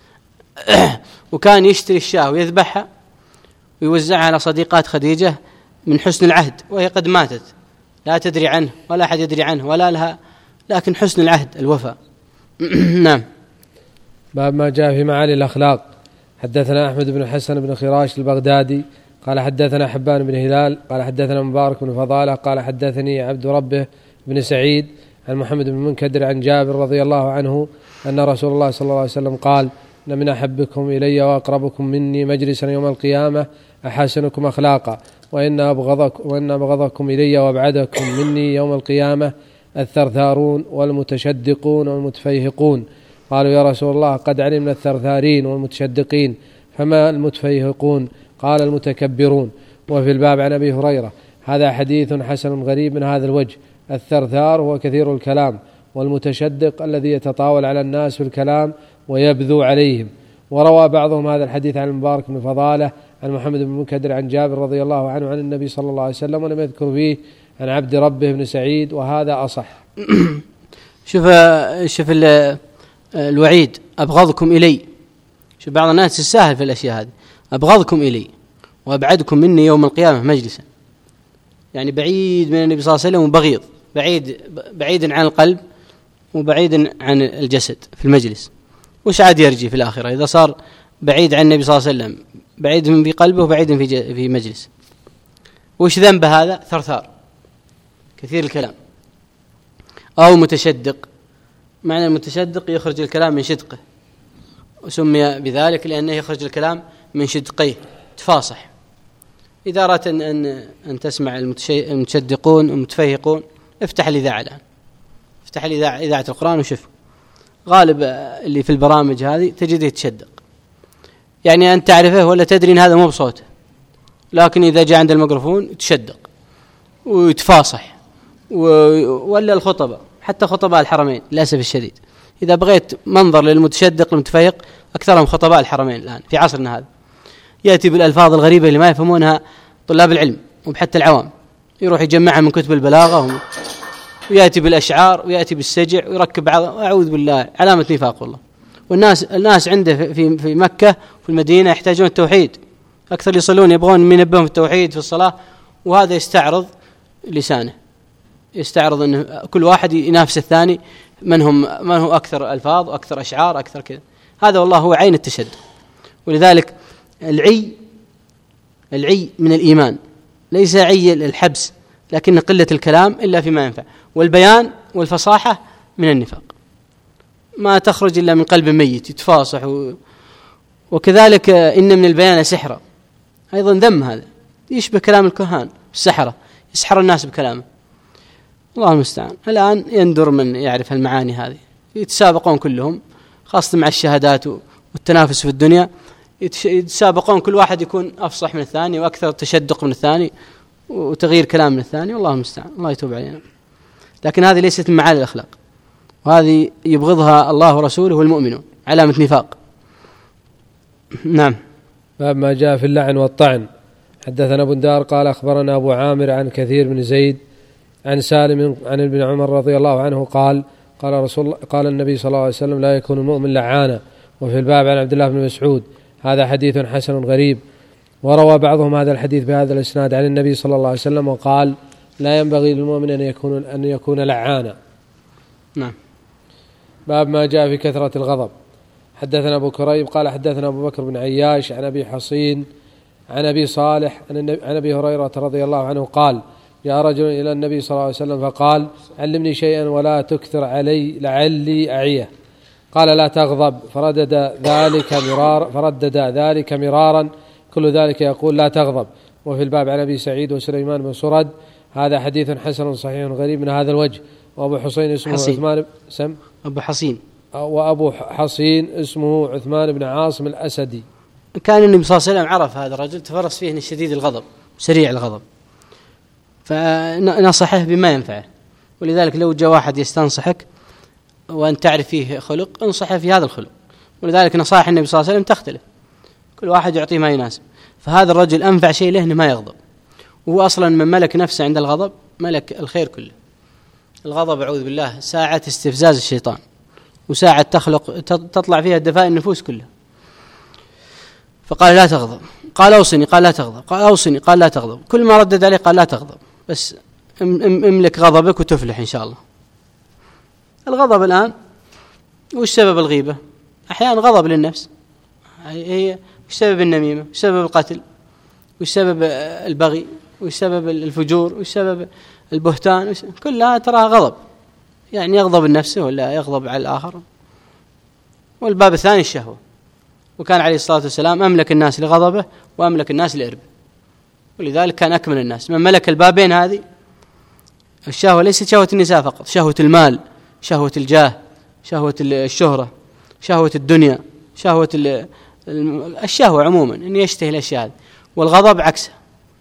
وكان يشتري الشاة ويذبحها ويوزعها على صديقات خديجة من حسن العهد، وهي قد ماتت لا تدري عنه ولا أحد يدري عنه ولا لها، لكن حسن العهد الوفاء. نعم. باب ما جاء في معالي الأخلاق. حدثنا أحمد بن حسن بن خراش البغدادي قال حدثنا حبان بن هلال قال حدثنا مبارك بن فضالة قال حدثني عبد ربه بن سعيد عن محمد بن منكدر عن جابر رضي الله عنه أن رسول الله صلى الله عليه وسلم قال إن من أحبكم إلي وأقربكم مني مجلسا يوم القيامة أحسنكم أخلاقا، وإن أبغضكم إلي وأبعدكم مني يوم القيامة الثرثارون والمتشدقون والمتفيهقون. قالوا يا رسول الله قد علمنا الثرثارين والمتشدقين، فما المتفيهقون؟ قال المتكبرون. وفي الباب عن أبي هريرة. هذا حديث حسن غريب من هذا الوجه. الثرثار هو كثير الكلام، والمتشدق الذي يتطاول على الناس في الكلام ويبذو عليهم. وروى بعضهم هذا الحديث عن المبارك بن فضالة عن محمد بن منكدر عن جابر رضي الله عنه عن النبي صلى الله عليه وسلم، ولم يذكر فيه عن عبد ربه بن سعيد، وهذا أصح. شوف الوعيد أبغضكم إلي. شوف بعض الناس السهل في الأشياء هذه، أبغضكم إلي وأبعدكم مني يوم القيامة مجلسا، يعني بعيد من النبي صلى الله عليه وسلم وبغيض، بعيد عن القلب وبعيد عن الجسد في المجلس. وش عاد يرجي في الآخرة إذا صار بعيد عن النبي صلى الله عليه وسلم، بعيد من في قلبه وبعيد في مجلس؟ وش ذنب هذا؟ ثرثار كثير الكلام. أو متشدق، معنى المتشدق يخرج الكلام من شدقه، وسمي بذلك لأنه يخرج الكلام من شدقيه، تفاصح. إذا أردت أن تسمع المتشدقون والمتفيهقون افتح الإذاعة الآن، افتح إذاعة القرآن وشوف، غالب اللي في البرامج هذه تجده يتشدق، يعني أنت تعرفه ولا تدري أن هذا مو بصوته، لكن إذا جاء عند الميكروفون يتشدق ويتفاصح. ولا الخطبة، حتى خطباء الحرمين للأسف الشديد، إذا بغيت منظر للمتشدق المتفيق أكثرهم خطباء الحرمين الآن في عصرنا هذا، يأتي بالألفاظ الغريبة اللي ما يفهمونها طلاب العلم وحتى العوام، يروح يجمعها من كتب البلاغة ويأتي بالأشعار ويأتي بالسجع ويركب بعض، أعوذ بالله، علامة نفاق والله. والناس عنده في مكة في المدينة يحتاجون التوحيد، أكثر يصلون يبغون من ينبههم التوحيد في الصلاة، وهذا يستعرض لسانه، يستعرض أن كل واحد ينافس الثاني من هو أكثر ألفاظ وأكثر أشعار أكثر كذا. هذا والله هو عين التشدد. ولذلك العي من الإيمان، ليس عي الحبس لكن قلة الكلام إلا فيما ينفع، والبيان والفصاحة من النفاق، ما تخرج إلا من قلب ميت يتفاصح وكذلك إن من البيان سحرا، أيضا ذم، هذا يشبه كلام الكهان السحرة، يسحر الناس بكلامه. الله المستعان. الآن يندر من يعرف المعاني هذه، يتسابقون كلهم، خاصة مع الشهادات والتنافس في الدنيا، يتسابقون كل واحد يكون أفصح من الثاني وأكثر تشدق من الثاني وتغيير كلام من الثاني. والله المستعان، الله يتوب علينا. لكن هذه ليست من معالي الأخلاق، وهذه يبغضها الله ورسوله والمؤمنون، علامة نفاق. نعم. باب ما جاء في اللعن والطعن. حدثنا بندار قال أخبرنا أبو عامر عن كثير بن زيد عن سالم عن ابن عمر رضي الله عنه قال قال النبي صلى الله عليه وسلم: لا يكون المؤمن لعانا. وفي الباب عن عبد الله بن مسعود. هذا حديث حسن غريب. وروى بعضهم هذا الحديث بهذا الإسناد عن النبي صلى الله عليه وسلم وقال: لا ينبغي للمؤمن أن يكون لعانا. نعم. باب ما جاء في كثرة الغضب. حدثنا أبو كريب قال حدثنا أبو بكر بن عياش عن أبي حصين عن أبي صالح عن أبي هريرة رضي الله عنه قال: جاء رجل إلى النبي صلى الله عليه وسلم فقال: علمني شيئا ولا تكثر علي لعلي أعيه. قال: لا تغضب. فردد ذلك مرارا، كل ذلك يقول: لا تغضب. وفي الباب عن أبي سعيد وسليمان بن سرد. هذا حديث حسن صحيح غريب من هذا الوجه. وأبو حصين اسمه عثمان وأبو حصين اسمه عثمان بن عاصم الأسدي. كان النبي صلى الله عليه وسلم عرف هذا الرجل، تفرس فيه شديد الغضب سريع الغضب، فنصحه بما ينفعه. ولذلك لو جاء واحد يستنصحك وأن تعرف فيه خلق، انصحه في هذا الخلق. ولذلك نصائح النبي صلى الله عليه وسلم تختلف، كل واحد يعطيه ما يناسب. فهذا الرجل أنفع شيء له أنه ما يغضب، وهو أصلا من ملك نفسه عند الغضب ملك الخير كله. الغضب أعوذ بالله ساعة استفزاز الشيطان، وساعة تطلع فيها دفاء النفوس كلها. فقال: لا تغضب. قال: أوصني. قال: لا تغضب. قال: أوصني. قال: لا تغضب. كل ما ردد عليه قال: لا تغضب، بس املك غضبك وتفلح إن شاء الله. الغضب الآن وش سبب الغيبة؟ أحيانا غضب للنفس، هي وش سبب النميمة، وش سبب القتل، وش سبب البغي، وش سبب الفجور، وش سبب البهتان، كلها تراها غضب، يعني يغضب النفس ولا يغضب على الآخر. والباب الثاني الشهوة، وكان عليه الصلاة والسلام أملك الناس لغضبه وأملك الناس لإربه، ولذلك كان أكمل الناس. من ملك البابين هذه الشهوة ليست شهوة النساء فقط، شهوة المال، شهوة الجاه، شهوة الشهرة، شهوة الدنيا، شهوة الشهوة عموما، أن يشتهي الأشياء هذه. والغضب عكسه.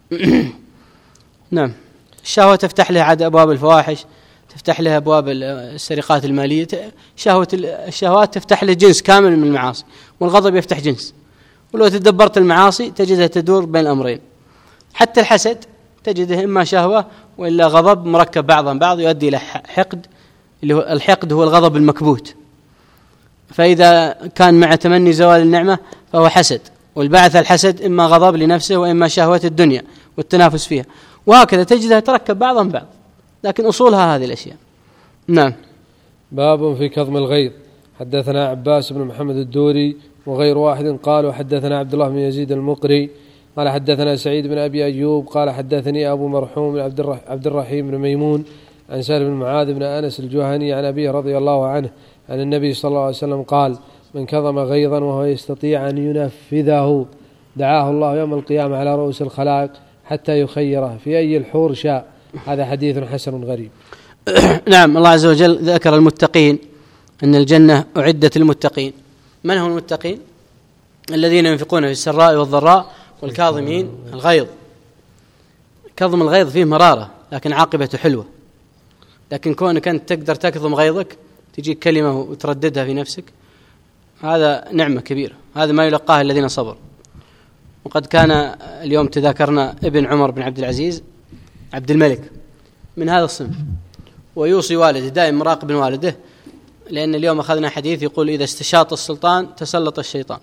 نعم. الشهوة تفتح له عاد أبواب الفواحش، تفتح له أبواب السرقات المالية، الشهوات تفتح له جنس كامل من المعاصي، والغضب يفتح جنس. ولو تدبرت المعاصي تجدها تدور بين الأمرين. حتى الحسد تجده إما شهوة وإلا غضب مركب بعضا بعض يؤدي إلى حقد، اللي هو الحقد هو الغضب المكبوت. فإذا كان مع تمني زوال النعمة فهو حسد، والبعث الحسد إما غضب لنفسه وإما شهوة الدنيا والتنافس فيها، وهكذا تجدها تركب بعضا بعض، لكن أصولها هذه الأشياء. نعم. باب في كظم الغيظ. حدثنا عباس بن محمد الدوري وغير واحد قالوا حدثنا عبد الله بن يزيد المقري قال حدثنا سعيد بن أبي أيوب قال حدثني أبو مرحوم عبد الرحيم بن ميمون عن سهل بن معاذ بن أنس الجهني عن أبيه رضي الله عنه عن النبي صلى الله عليه وسلم قال: من كظم غيظا وهو يستطيع أن ينفذه دعاه الله يوم القيامة على رؤوس الخلائق حتى يخيره في أي الحور شاء. هذا حديث حسن غريب. نعم. الله عز وجل ذكر المتقين، أن الجنة أعدت للمتقين. من هم المتقين؟ الذين ينفقون في السراء والضراء والكاظمين الغيظ. كظم الغيظ فيه مرارة لكن عاقبته حلوة. لكن كونك أنت تقدر تكظم غيظك، تجيك كلمة وترددها في نفسك، هذا نعمة كبيرة، هذا ما يلقاه الذين صبروا. وقد كان اليوم تذاكرنا ابن عمر بن عبد العزيز عبد الملك من هذا الصنف، ويوصي والده دائما مراقب والده، لأن اليوم أخذنا حديث يقول إذا استشاط السلطان تسلط الشيطان.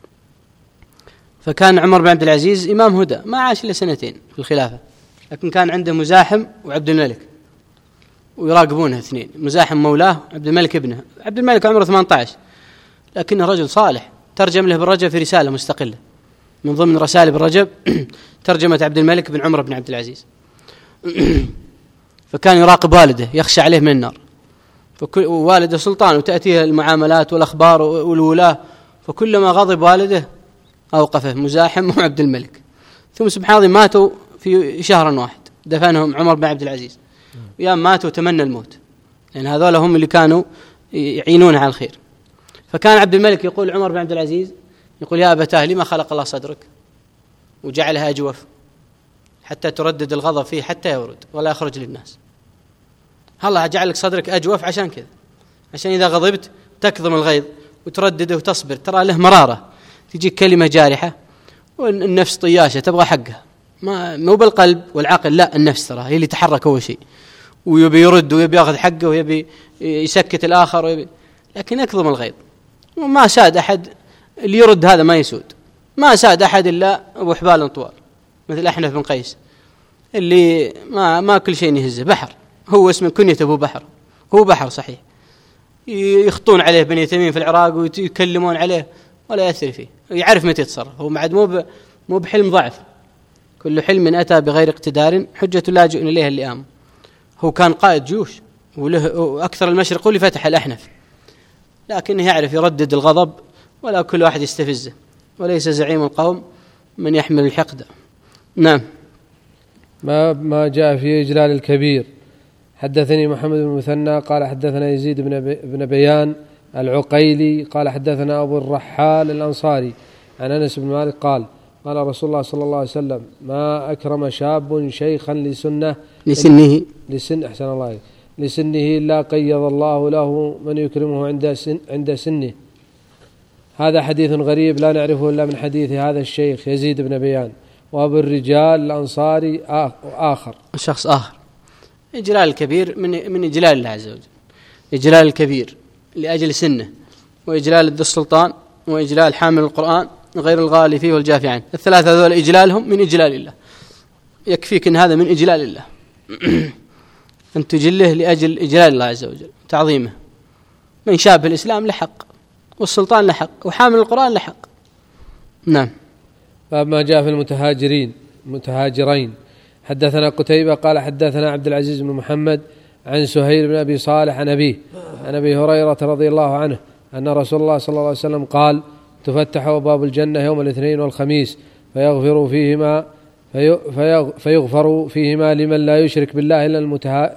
فكان عمر بن عبد العزيز إمام هدى، ما عاش إلا 2 سنين في الخلافة، لكن كان عنده مزاحم وعبد الملك ويراقبونه 2، مزاحم مولاه عبد الملك ابنه. عبد الملك عمره 18، لكنه رجل صالح، ترجم له بالرجب في رسالة مستقلة من ضمن رسائل بالرجب ترجمة عبد الملك بن عمر بن عبد العزيز. فكان يراقب والده، يخشى عليه من النار، ووالده سلطان وتأتيه المعاملات والأخبار والولاة، فكلما غضب والده أوقفه مزاحم وعبد الملك. ثم سبحان الله ماتوا في شهر واحد، دفنهم عمر بن عبد العزيز، ويام ماتوا تمنى الموت، لأن هذول هم اللي كانوا يعينون على الخير. فكان عبد الملك يقول عمر بن عبد العزيز، يقول يا أبتاه لما خلق الله صدرك وجعلها أجوف حتى تردد الغضب فيه حتى يورد ولا يخرج للناس؟ الله جعل لك صدرك أجوف عشان كذا، عشان إذا غضبت تكظم الغيظ وتردده وتصبر، ترى له مرارة، تجيك كلمة جارحة والنفس طياشة تبغى حقها، مو بالقلب والعقل، لا النفس ترى هي اللي تحرك أول شيء، ويبي يرد ويبي يأخذ حقه ويبي يسكت الآخر ويبي، لكن يكظم الغيظ. وما ساد أحد اللي يرد هذا ما يسود، ما ساد أحد إلا أبو حبال طوال مثل أحنف بن قيس اللي ما كل شيء يهزه، بحر، هو اسمه كنية أبو بحر، هو بحر صحيح، يخطون عليه بني تميم في العراق ويكلمون عليه ولا يأثر فيه، يعرف متى يتصرف، هو معد مو بحلم ضعف، كل حلم أتى بغير اقتدار حجة لاجئ إليها اللئام. هو كان قائد جيوش وله أكثر المشرق اللي فتح الأحنف، لكنه يعرف يردد الغضب ولا كل واحد يستفزه، وليس زعيم القوم من يحمل الحقد. نعم. ما جاء في إجلال الكبير. حدثني محمد بن المثنى قال حدثنا يزيد بن بيان العقيلي قال حدثنا أبو الرحال الأنصاري عن أنس بن مالك قال قال رسول الله صلى الله عليه وسلم ما أكرم شاب شيخا لسنه إلا قيض الله له من يكرمه عند سنه. هذا حديث غريب لا نعرفه إلا من حديث هذا الشيخ يزيد بن بيان. وأبو الرجال الأنصاري آخر، شخص آخر. إجلال الكبير من إجلال الله عز وجل، إجلال الكبير لأجل سنه، وإجلال ذي السلطان، وإجلال حامل القرآن غير الغالي فيه والجافي عنه. الثلاثة هذول إجلالهم من إجلال الله، يكفيك أن هذا من إجلال الله أن تجله لأجل إجلال الله عز وجل، تعظيمه. من شاب الإسلام لحق، والسلطان لحق، وحامل القرآن لحق. نعم. فما جاء في المتهاجرين. حدثنا قتيبة قال حدثنا عبد العزيز بن محمد عن سهيل بن أبي صالح عن أبي هريرة رضي الله عنه أن رسول الله صلى الله عليه وسلم قال تفتح أبواب الجنة يوم الاثنين والخميس فيغفر فيهما لمن لا يشرك بالله إلا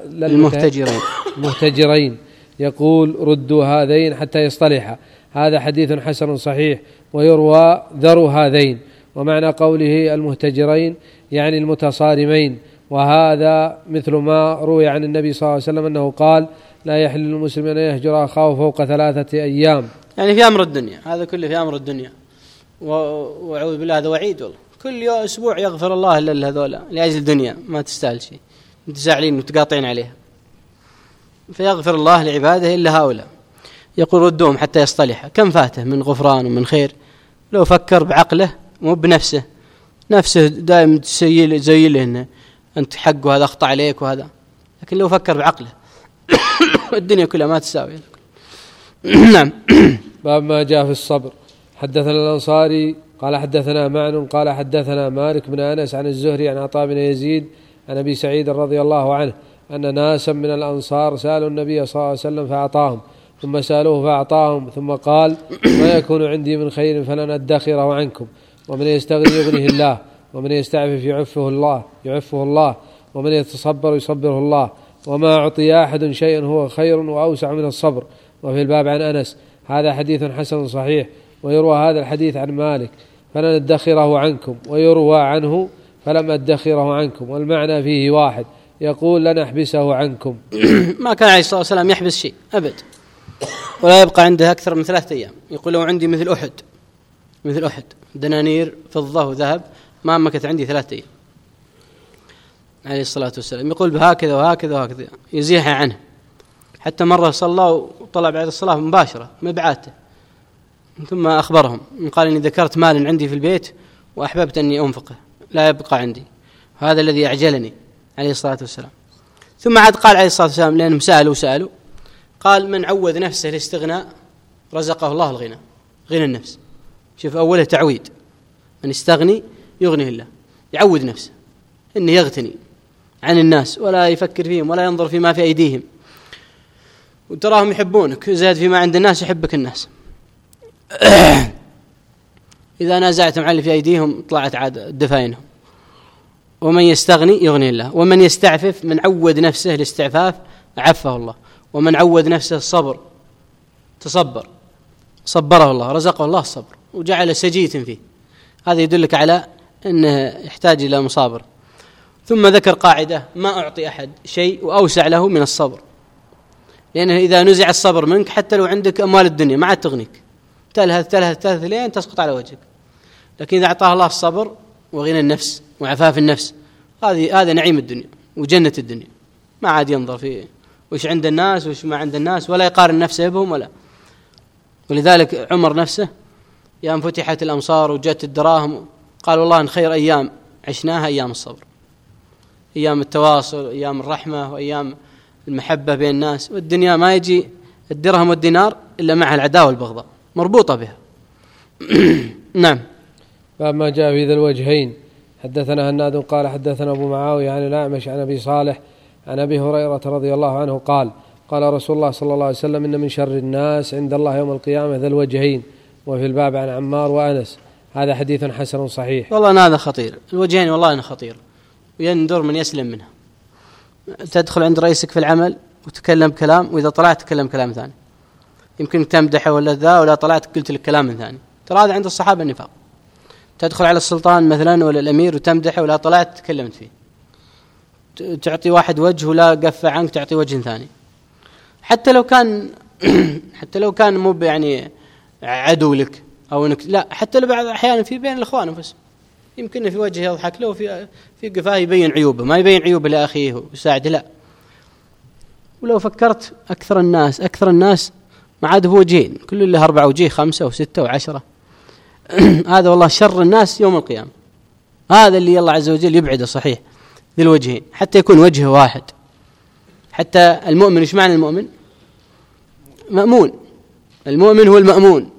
المهتجرين يقول ردوا هذين حتى يصطلحا. هذا حديث حسن صحيح. ويروى ذروا هذين، ومعنى قوله المهتجرين يعني المتصارمين، وهذا مثل ما روي عن النبي صلى الله عليه وسلم أنه قال لا يحل للمسلم أن يهجر أخاه فوق 3 أيام، يعني في أمر الدنيا، هذا كله في أمر الدنيا. وأعوذ بالله هذا وعيد، والله كل أسبوع يغفر الله إلا لهذولا لأجل الدنيا ما تستاهل شيء، متزاعلين وتقاطعين عليها، فيغفر الله لعباده إلا هؤلاء. يقول ردوهم حتى يصطلح. كم فاته من غفران ومن خير لو فكر بعقله مو بنفسه، نفسه دائما زي له أنت حقه هذا أخطأ عليك وهذا، لكن لو فكر بعقله الدنيا كلها ما تساوي. نعم. باب ما جاء في الصبر. حدثنا الأنصاري قال حدثنا معن قال حدثنا مالك بن أنس عن الزهري عن عطاء بن يزيد عن أبي سعيد رضي الله عنه أن ناسا من الأنصار سألوا النبي صلى الله عليه وسلم فأعطاهم، ثم سألوه فأعطاهم، ثم قال ما يكون عندي من خير فلن أدخره عنكم، ومن يستغني يغنيه الله، ومن يستعفف يعفه الله، ومن يتصبر يصبره الله، وما أعطي أحد شيئا هو خير وأوسع من الصبر. وفي الباب عن أنس. هذا حديث حسن صحيح. ويروى هذا الحديث عن مالك فلن أدخره عنكم، ويروى عنه فلم أدخره عنكم، والمعنى فيه واحد، يقول لن أحبسه عنكم. ما كان عليه الصلاة والسلام يحبس شيء أبد، ولا يبقى عنده أكثر من 3 أيام. يقول لو عندي مثل أحد دنانير فضة وذهب ما مكث عندي 3 أيام عليه الصلاة والسلام. يقول بهكذا وهكذا وهكذا، يزيح عنه حتى مرة صلى وطلع بعد الصلاة مباشرة مبعاته، ثم أخبرهم قال إني ذكرت مال عندي في البيت وأحببت أني أنفقه لا يبقى عندي، هذا الذي أعجلني عليه الصلاة والسلام. ثم عاد قال عليه الصلاة والسلام لأنهم سألوا قال من عود نفسه الاستغناء رزقه الله الغنى، غنى النفس. شوف أوله تعويد، من استغني يغنيه الله، يعود نفسه إنه يغتني عن الناس ولا يفكر فيهم ولا ينظر فيما في أيديهم، وتراهم يحبونك زاد فيما عند الناس يحبك الناس. إذا نازعتم عن اللي في أيديهم طلعت عاد دفاينهم. ومن يستغني يغني الله، ومن يستعفف من عود نفسه الاستعفاف عفه الله، ومن عود نفسه الصبر تصبر صبره الله، رزقه الله الصبر وجعل سجية فيه. هذا يدلك على أنه يحتاج إلى مصابر. ثم ذكر قاعدة: ما أعطي أحد شيء وأوسع له من الصبر، لأنه إذا نزع الصبر منك حتى لو عندك أموال الدنيا ما عاد تغنيك، تلهث لين تسقط على وجهك. لكن إذا أعطاه الله الصبر وغنى النفس وعفاف النفس، هذا نعيم الدنيا وجنة الدنيا. ما عاد ينظر في وش عند الناس وش ما عند الناس، ولا يقارن نفسه بهم ولا. ولذلك عمر نفسه يوم فتحت الأمصار وجت الدراهم قال والله إن خير أيام عشناها أيام الصبر، أيام التواصل، أيام الرحمة، وأيام المحبة بين الناس. والدنيا ما يجي الدرهم والدينار إلا معها العداوة والبغضاء مربوطة بها. نعم. فما جاء في ذا الوجهين. حدثنا هناد قال حدثنا أبو معاوية عن الأعمش عن أبي صالح عن أبي هريرة رضي الله عنه قال قال رسول الله صلى الله عليه وسلم: إن من شر الناس عند الله يوم القيامة ذا الوجهين. وفي الباب عن عمار وأنس. هذا حديث حسن صحيح. والله هذا خطير، الوجهين والله إنه خطير، ويندر من يسلم منها. تدخل عند رئيسك في العمل وتكلم كلام، وإذا طلعت تكلم كلام ثاني، يمكن تمدحه ولا ذا، ولا طلعت قلت لك كلام ثاني. ترى هذا عند الصحابة النفاق. تدخل على السلطان مثلا ولا الأمير وتمدحه، ولا طلعت تكلمت فيه. تعطي واحد وجه ولا قفع عنك تعطي وجه ثاني، حتى لو كان مو يعني عدو لك أو إنك لا، حتى لو بعض أحيانا في بين الإخوان بس يمكن في وجهه يضحك له، في قفاه يبين عيوبه، ما يبين عيوبه لأخيه ويساعده، لا. ولو فكرت أكثر الناس ما عاد هو وجهين، كل له 4 وجيه 5 و6 و10. هذا والله شر الناس يوم القيامة، هذا اللي الله عز وجل يبعده صحيح ذي الوجهين، حتى يكون وجه واحد. حتى المؤمن، إيش معنى المؤمن؟ مأمون. المؤمن هو المأمون،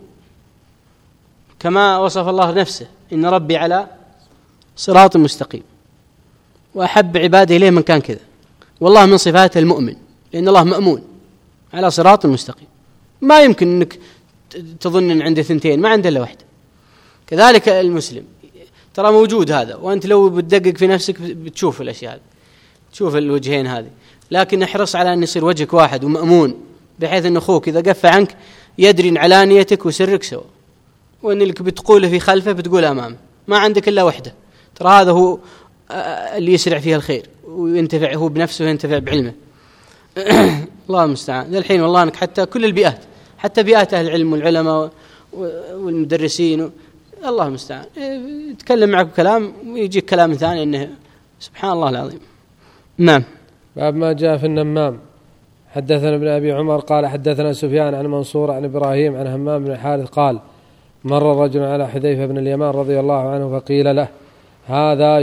كما وصف الله نفسه: إن ربي على صراط مستقيم. وأحب عباده إليه من كان كذا. والله من صفاته المؤمن، لأن الله مأمون على صراط مستقيم. ما يمكن أنك تظن أن عنده 2، ما عنده إلا واحدة. كذلك المسلم ترى موجود هذا، وأنت لو بتدقق في نفسك بتشوف الأشياء هذه، تشوف الوجهين هذه. لكن احرص على أن يصير وجهك واحد ومأمون، بحيث أن أخوك إذا قف عنك يدري أن علانيتك وسرك سوا، وأن اللي بتقوله في خلفه بتقول أمامه. ما عندك إلا وحده. ترى هذا هو اللي يسرع فيها الخير وينتفع هو بنفسه وينتفع بعلمه. الله المستعان. الحين والله أنك حتى كل البيئات، حتى بيئات أهل العلم والعلماء والمدرسين، الله المستعان، يتكلم معك كلام ويجيك كلام ثاني، إنه سبحان الله العظيم. نعم. باب ما جاء في النمام. حدثنا ابن أبي عمر قال حدثنا سفيان عن منصور عن إبراهيم عن همام بن الحارث قال: مر رجل على حذيفة بن اليمان رضي الله عنه فقيل له: هذا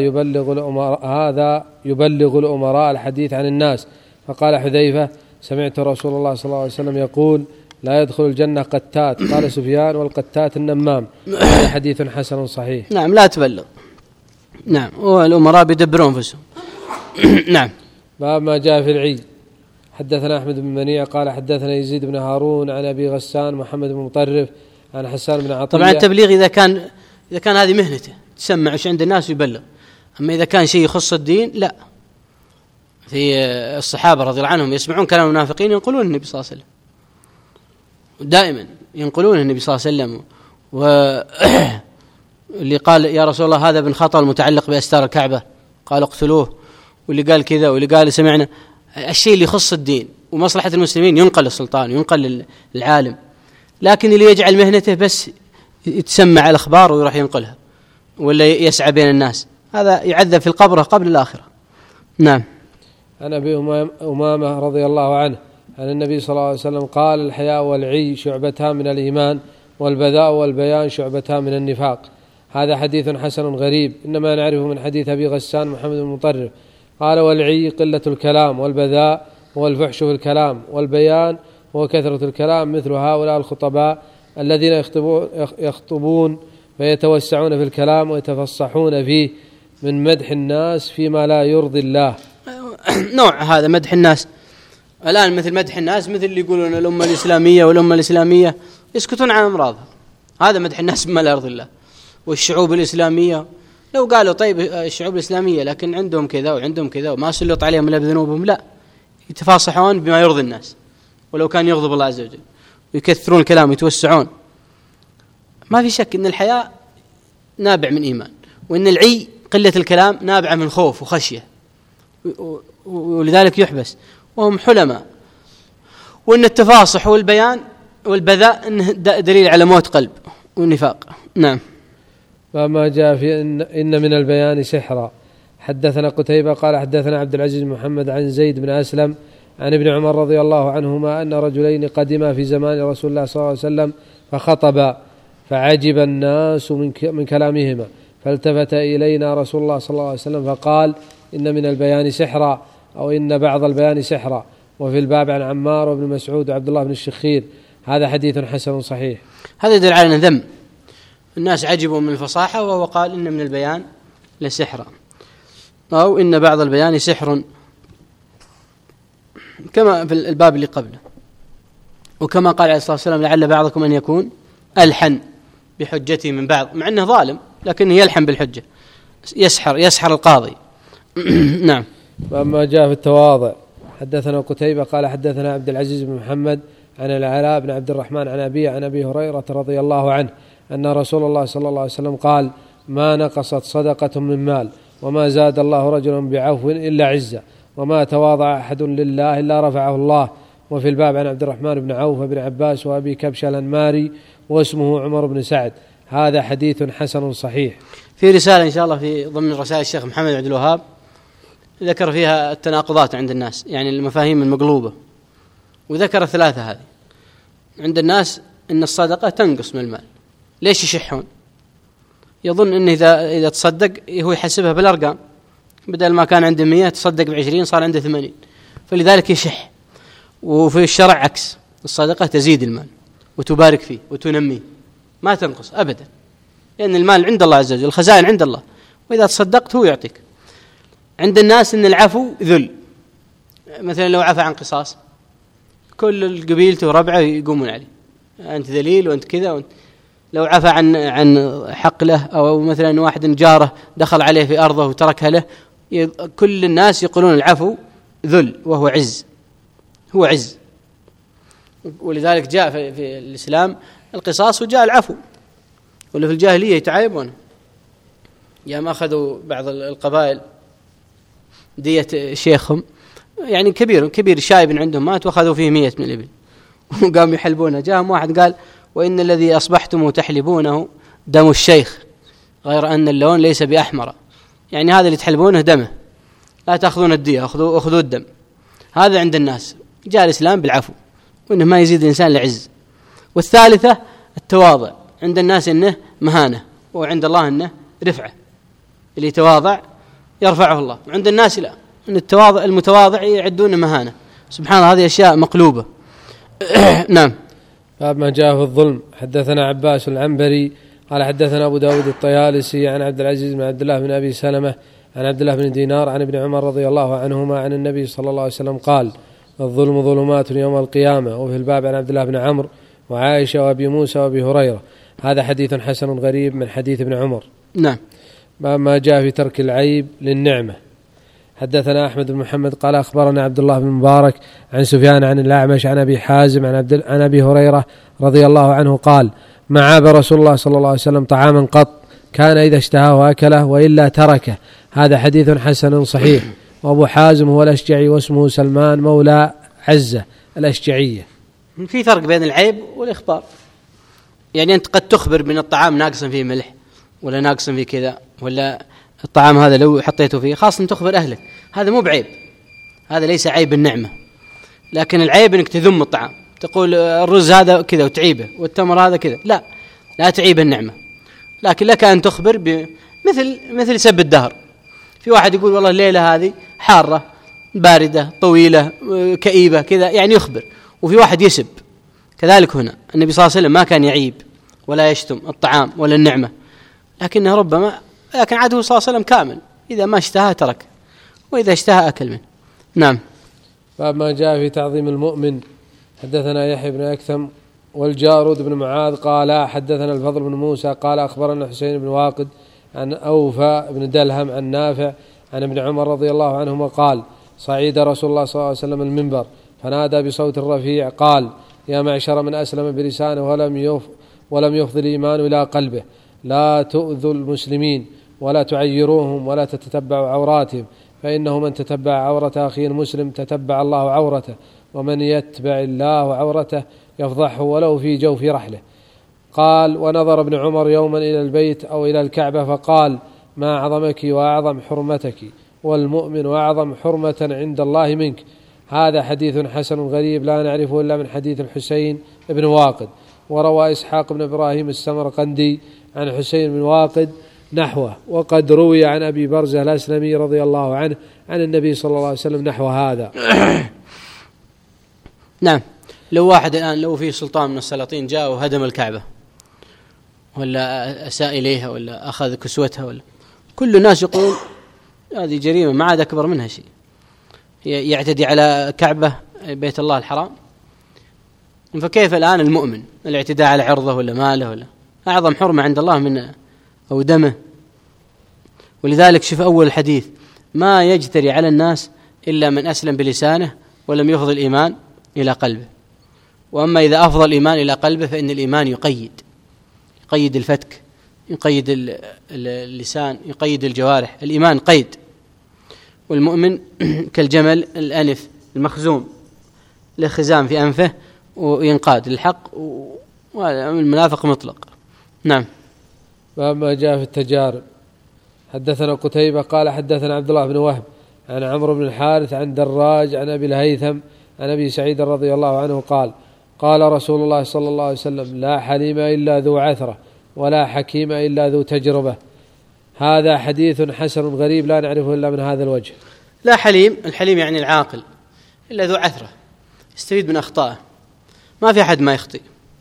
يبلغ الأمراء الحديث عن الناس. فقال حذيفة: سمعت رسول الله صلى الله عليه وسلم يقول: لا يدخل الجنة قتات. قال سفيان: والقتات النمام. هذا حديث حسن صحيح. نعم، لا تبلغ. نعم، والأمراء بيدبرون أنفسهم. نعم. باب ما جاء في العيد. حدثنا أحمد بن منيع قال حدثنا يزيد بن هارون عن أبي غسان محمد بن مطرف عن حسان بن عطية. طبعا التبليغ إذا كان هذه مهنته تسمع وش عند الناس ويبلغ. أما إذا كان شيء يخص الدين لا. في الصحابة رضي الله عنهم يسمعون كلام المنافقين ينقلون النبي صلى الله عليه وسلم، دائما ينقلون النبي صلى الله عليه وسلم. واللي قال: يا رسول الله هذا ابن خطأ المتعلق بأستار الكعبة، قال: اقتلوه. واللي قال كذا، واللي قال: سمعنا. الشيء اللي يخص الدين ومصلحة المسلمين ينقل للسلطان وينقل للعالم. لكن اللي يجعل مهنته بس يتسمع الأخبار ويروح ينقلها ولا يسعى بين الناس، هذا يعذب في القبر قبل الآخرة. نعم. عن أبي أمامة رضي الله عنه عن النبي صلى الله عليه وسلم قال: الحياء والعي شعبتان من الإيمان، والبذاء والبيان شعبتان من النفاق. هذا حديث حسن غريب، إنما نعرفه من حديث أبي غسان محمد بن مطرف قال: والعي قلة الكلام، والبذاء هو الفحش في الكلام، والبيان هو كثرة الكلام، مثل هؤلاء الخطباء الذين يخطبون فيتوسعون في الكلام ويتفصحون فيه من مدح الناس فيما لا يرضي الله. نوع هذا مدح الناس الآن، مثل مدح الناس، مثل اللي يقولون الأمة الإسلامية والأمة الإسلامية، يسكتون عن أمراضها. هذا مدح الناس بما لا يرضي الله. والشعوب الإسلامية، لو قالوا طيب الشعوب الإسلامية لكن عندهم كذا وعندهم كذا وما سلط عليهم إلا بذنوبهم، لا، يتفاصحون بما يرضي الناس ولو كان يغضب الله عز وجل، ويكثرون الكلام ويتوسعون. ما في شك أن الحياء نابع من إيمان، وأن العي قلة الكلام نابعة من خوف وخشية، ولذلك يحبس وهم حلماء. وأن التفاصح والبيان والبذاء إنه دليل على موت قلب والنفاق. نعم. فما جاء في إن من البيان سحرا. حدثنا قتيبة قال حدثنا عبد العزيز محمد عن زيد بن أسلم عن ابن عمر رضي الله عنهما أن رجلين قدما في زمان رسول الله صلى الله عليه وسلم فخطبا، فعجب الناس من كلامهما، فالتفت إلينا رسول الله صلى الله عليه وسلم فقال: إن من البيان سحرا، أو إن بعض البيان سحرا. وفي الباب عن عمار وابن مسعود وعبد الله بن الشخير. هذا حديث حسن صحيح. هذا يدل على ذم الناس عجبوا من الفصاحة، وهو قال إن من البيان لسحرا، أو إن بعض البيان سحر، كما في الباب اللي قبله. وكما قال عليه الصلاة والسلام: لعل بعضكم أن يكون ألحن بحجته من بعض، مع أنه ظالم لكنه يلحن بالحجة، يسحر القاضي. نعم. وأما جاء في التواضع حدثنا قتيبة قال حدثنا عبد العزيز بن محمد عن العلاء بن عبد الرحمن عن أبي هريرة رضي الله عنه أن رسول الله صلى الله عليه وسلم قال: ما نقصت صدقة من مال، وما زاد الله رجلا بعفو إلا عزة، وما تواضع أحد لله إلا رفعه الله. وفي الباب عن عبد الرحمن بن عوف بن عباس وأبي كبش الأنماري واسمه عمر بن سعد. هذا حديث حسن صحيح. في رسالة إن شاء الله في ضمن رسائل الشيخ محمد عبد الوهاب ذكر فيها التناقضات عند الناس، يعني المفاهيم المقلوبة، وذكر ثلاثة هذه عند الناس: إن الصدقة تنقص من المال. ليش يشحون؟ يظن إنه إذا تصدق هو يحسبها بالأرقام، بدل ما كان عنده 100 تصدق ب20 صار عنده 80، فلذلك يشح. وفي الشرع عكس، الصدقة تزيد المال وتبارك فيه وتنميه، ما تنقص أبدا، لأن المال عند الله عز وجل، الخزائن عند الله، وإذا تصدقت هو يعطيك. عند الناس إن العفو ذل، مثلا لو عفى عن قصاص كل القبيلة وربعه يقومون عليه، أنت ذليل وأنت كذا وأنت. لو عفى عن حق له، أو مثلا واحد جاره دخل عليه في أرضه وتركها له، كل الناس يقولون العفو ذل وهو عز، هو عز. ولذلك جاء في الإسلام القصاص وجاء العفو. واللي في الجاهلية يتعايبون، يا ما أخذوا بعض القبائل دية شيخهم، يعني كبير شايب عندهم مات، وأخذوا فيه 100 من الإبل وقام يحلبونه. جاءهم واحد قال: وإن الذي أصبحتم تحلبونه دم الشيخ، غير أن اللون ليس بأحمر، يعني هذا اللي تحلبونه دمه، لا تأخذون الدية، أخذوا الدم. هذا عند الناس. جاء الإسلام بالعفو، وإنه ما يزيد الإنسان لعز. والثالثة التواضع، عند الناس إنه مهانة، وعند الله إنه رفعة، اللي يتواضع يرفعه الله. وعند الناس لا، إن المتواضع يعدون مهانة. سبحان الله، هذه أشياء مقلوبة. نعم. باب ما جاء في الظلم. حدثنا عباس العنبري قال حدثنا أبو داود الطيالسي عن عبد العزيز بن عبد الله بن أبي سلمة عن عبد الله بن دينار عن ابن عمر رضي الله عنهما عن النبي صلى الله عليه وسلم قال: الظلم ظلمات يوم القيامة. وفي الباب عن عبد الله بن عمرو وعائشة وأبي موسى وأبي هريرة. هذا حديث حسن غريب من حديث ابن عمر. نعم. ما جاء في ترك العيب للنعمة. حدثنا أحمد بن محمد قال أخبرنا عبد الله بن مبارك عن سفيان عن الأعمش عن أبي حازم عن أبي هريرة رضي الله عنه قال: ما عاب رسول الله صلى الله عليه وسلم طعاما قط، كان إذا اشتهاه أكله وإلا تركه. هذا حديث حسن صحيح. وأبو حازم هو الأشجعي واسمه سلمان مولى عزة الأشجعية. في فرق بين العيب والإخبار، يعني أنت قد تخبر من الطعام ناقصا فيه ملح ولا ناقصا فيه كذا، ولا الطعام هذا لو حطيته فيه، خاصة تخبر أهلك، هذا مو بعيب، هذا ليس عيب النعمة. لكن العيب أنك تذم الطعام، تقول الرز هذا كذا وتعيبه والتمر هذا كذا، لا تعيب النعمة، لكن لك أن تخبر مثل سب الدهر. في واحد يقول والله الليلة هذه حارة باردة طويلة كئيبة كذا، يعني يخبر. وفي واحد يسب. كذلك هنا النبي صلى الله عليه وسلم ما كان يعيب ولا يشتم الطعام ولا النعمة، لكن عاده صلى الله عليه وسلم كامل، إذا ما اشتهى ترك، وإذا اشتهى أكل منه. نعم. فما جاء في تعظيم المؤمن. حدثنا يحيى بن أكثم والجارود بن معاذ قال حدثنا الفضل بن موسى قال أخبرنا حسين بن واقد عن أوفى بن دلهم عن نافع عن ابن عمر رضي الله عنهما قال صعيد رسول الله صلى الله عليه وسلم المنبر فنادى بصوت رفيع قال يا معشر من أسلم بلسانه ولم يفض الإيمان إلى قلبه، لا تؤذوا المسلمين ولا تعيروهم ولا تتتبعوا عوراتهم، فإنه من تتبع عورة أخيه المسلم تتبع الله عورته، ومن يتبع الله عورته يفضحه ولو في جوف رحله. قال ونظر ابن عمر يوما إلى البيت أو إلى الكعبة فقال ما أعظمك وأعظم حرمتك، والمؤمن أعظم حرمة عند الله منك. هذا حديث حسن غريب لا نعرفه إلا من حديث الحسين بن واقد. وروى إسحاق بن إبراهيم السمرقندي عن حسين بن واقد نحوه، وقد روي عن أبي برزة الأسلمي رضي الله عنه عن النبي صلى الله عليه وسلم نحو هذا. نعم. لو واحد الآن لو في سلطان من السلاطين جاء وهدم الكعبة ولا أساء إليها ولا أخذ كسوتها، ولا كل الناس يقول هذه جريمة ما عاد أكبر منها شيء، يعتدي على كعبة بيت الله الحرام. فكيف الآن المؤمن الاعتداء على عرضه ولا ماله ولا أعظم حرمة عند الله من أو دمه. ولذلك شوف أول الحديث ما يجتري على الناس إلا من أسلم بلسانه ولم يفض الإيمان إلى قلبه. وأما إذا أفضل الإيمان إلى قلبه فإن الإيمان يقيد الفتك، يقيد اللسان، يقيد الجوارح. الإيمان قيد. والمؤمن كالجمل الأنف المخزوم له خزام في أنفه وينقاد للحق، والمنافق مطلق. نعم. وما جاء في التجارب. حدثنا قتيبة قال حدثنا عبد الله بن وهب عن عمرو بن الحارث عن دراج عن أبي الهيثم عن أبي سعيد رضي الله عنه قال قال رسول الله صلى الله عليه وسلم لا حليم إلا ذو عثرة ولا حكيم إلا ذو تجربة. هذا حديث حسن غريب لا نعرفه إلا من هذا الوجه. لا حليم، الحليم يعني العاقل، إلا ذو عثرة يستفيد من أخطائه، ما في أحد ما يخطئ.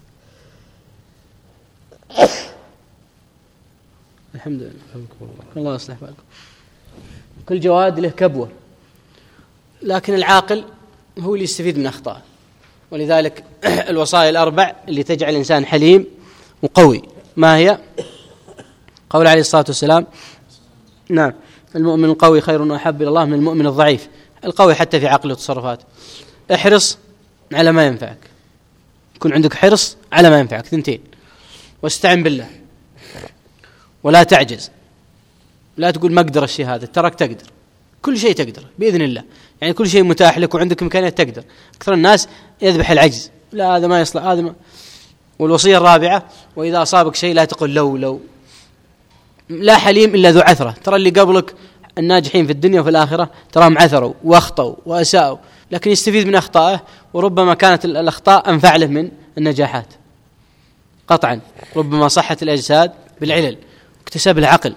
الحمد لله. الله يصلح بالكم. كل جواد له كبوة، لكن العاقل هو اللي يستفيد من أخطائه. ولذلك الوصايا الأربع اللي تجعل الإنسان حليم وقوي ما هي؟ قول عليه الصلاة والسلام نعم المؤمن القوي خير وأحب إلى الله من المؤمن الضعيف. القوي حتى في عقله وتصرفاته. احرص على ما ينفعك، يكون عندك حرص على ما ينفعك، 2. واستعن بالله ولا تعجز، لا تقول ما أقدر الشيء هذا، تراك تقدر، كل شيء تقدر بإذن الله، يعني كل شيء متاح لك وعندك إمكانيات تقدر. أكثر الناس يذبح العجز، لا هذا ما يصلح هذا ما. والوصية الرابعة وإذا أصابك شيء لا تقل لو لا حليم إلا ذو عثرة. ترى اللي قبلك الناجحين في الدنيا وفي الآخرة تراهم عثروا واخطأوا وأساءوا، لكن يستفيد من أخطائه، وربما كانت الأخطاء أنفع له من النجاحات قطعا. ربما صحت الأجساد بالعلل اكتسب العقل.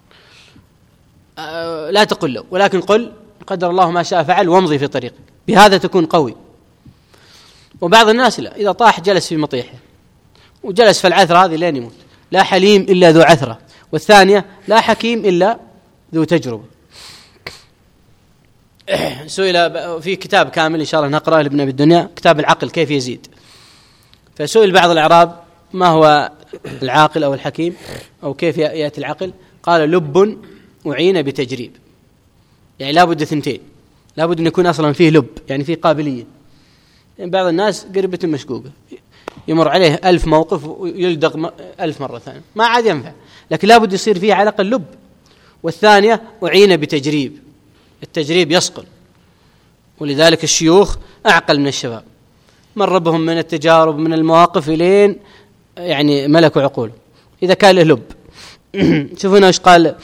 لا تقل له، ولكن قل قدر الله ما شاء فعل وامضي في طريقك، بهذا تكون قوي. وبعض الناس لا، إذا طاح جلس في مطيحه وجلس في العثرة هذه لين يموت. لا حليم إلا ذو عثرة. والثانية لا حكيم إلا ذو تجربة. سئل في كتاب كامل إن شاء الله نقرأه لابن أبي الدنيا، كتاب العقل كيف يزيد. فسئل بعض الأعراب ما هو العاقل أو الحكيم أو كيف يأتي العقل؟ قال لب أعين بتجريب، يعني لابد 2، لابد أن يكون أصلا فيه لب، يعني فيه قابلية. يعني بعض الناس قربة مشقوقة يمر عليه 1000 موقف ويلدغ 1000 مرة ثانية ما عاد ينفع، لكن لابد يصير فيه على الأقل لب. والثانية أعين بتجريب، التجريب يصقل، ولذلك الشيوخ أعقل من الشباب، مر بهم من التجارب من المواقف لين يعني ملكوا عقوله إذا كان له لب. شوفوا هنا ايش قال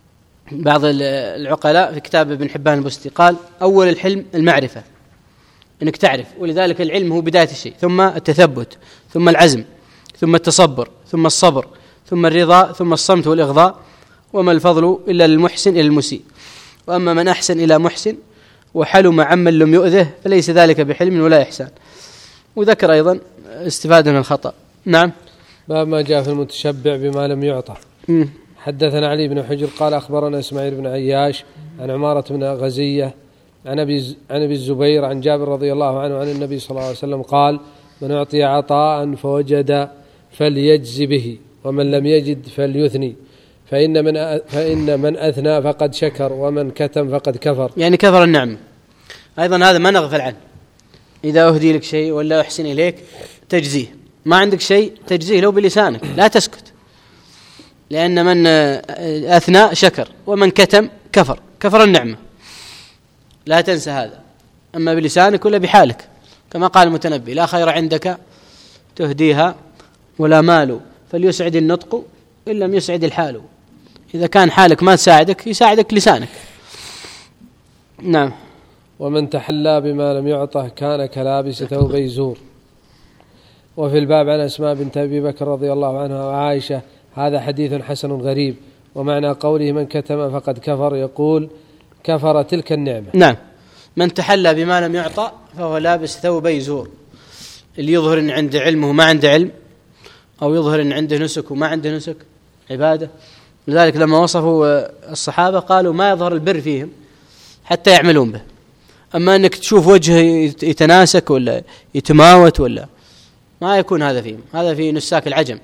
بعض العقلاء في كتاب ابن حبان البستي، قال أول الحلم المعرفة، أنك تعرف. ولذلك العلم هو بداية الشيء، ثم التثبت، ثم العزم، ثم التصبر، ثم الصبر، ثم الرضا، ثم الصمت والإغضاء. وما الفضل إلا للمحسن إلى المسيء. وأما من أحسن إلى محسن وحلم عمن لم يؤذه فليس ذلك بحلم ولا إحسان. وذكر أيضا استفادة من الخطأ. نعم. باب ما جاء في المتشبع بما لم يعطى. حدثنا علي بن حجر قال أخبرنا إسماعيل بن عياش عن عمارة بن غزية عن أبي الزبير عن جابر رضي الله عنه عن النبي صلى الله عليه وسلم قال: من أعطي عطاء فوجد فليجز به، ومن لم يجد فليثني، فإن من أثنى فقد شكر، ومن كتم فقد كفر. يعني كفر النعمة. أيضا هذا ما نغفل عنه. إذا أهدي لك شيء ولا أحسن إليك تجزيه، ما عندك شيء تجزيه لو بلسانك، لا تسكت، لأن من أثنى شكر، ومن كتم كفر النعمة. لا تنسى هذا، أما بلسانك ولا بحالك، كما قال المتنبي: لا خير عندك تهديها ولا مال، فليسعد النطق إن لم يسعد الحال. إذا كان حالك ما تساعدك يساعدك لسانك. نعم. ومن تحلى بما لم يعطه كان كلابس ثوب يزور. وفي الباب عن أسماء بنت أبي بكر رضي الله عنها وعائشة. هذا حديث حسن غريب. ومعنى قوله من كتم فقد كفر يقول كفر تلك النعمة. نعم. من تحلى بما لم يعطى فهو لابس ثوب يزور، اللي يظهر أن عنده علم وما عنده علم، أو يظهر أن عنده نسك وما عنده نسك عبادة. لذلك لما وصفوا الصحابة قالوا ما يظهر البر فيهم حتى يعملون به. أما أنك تشوف وجهه يتناسك ولا يتماوت ولا ما يكون هذا فيهم، هذا في نساك العجم.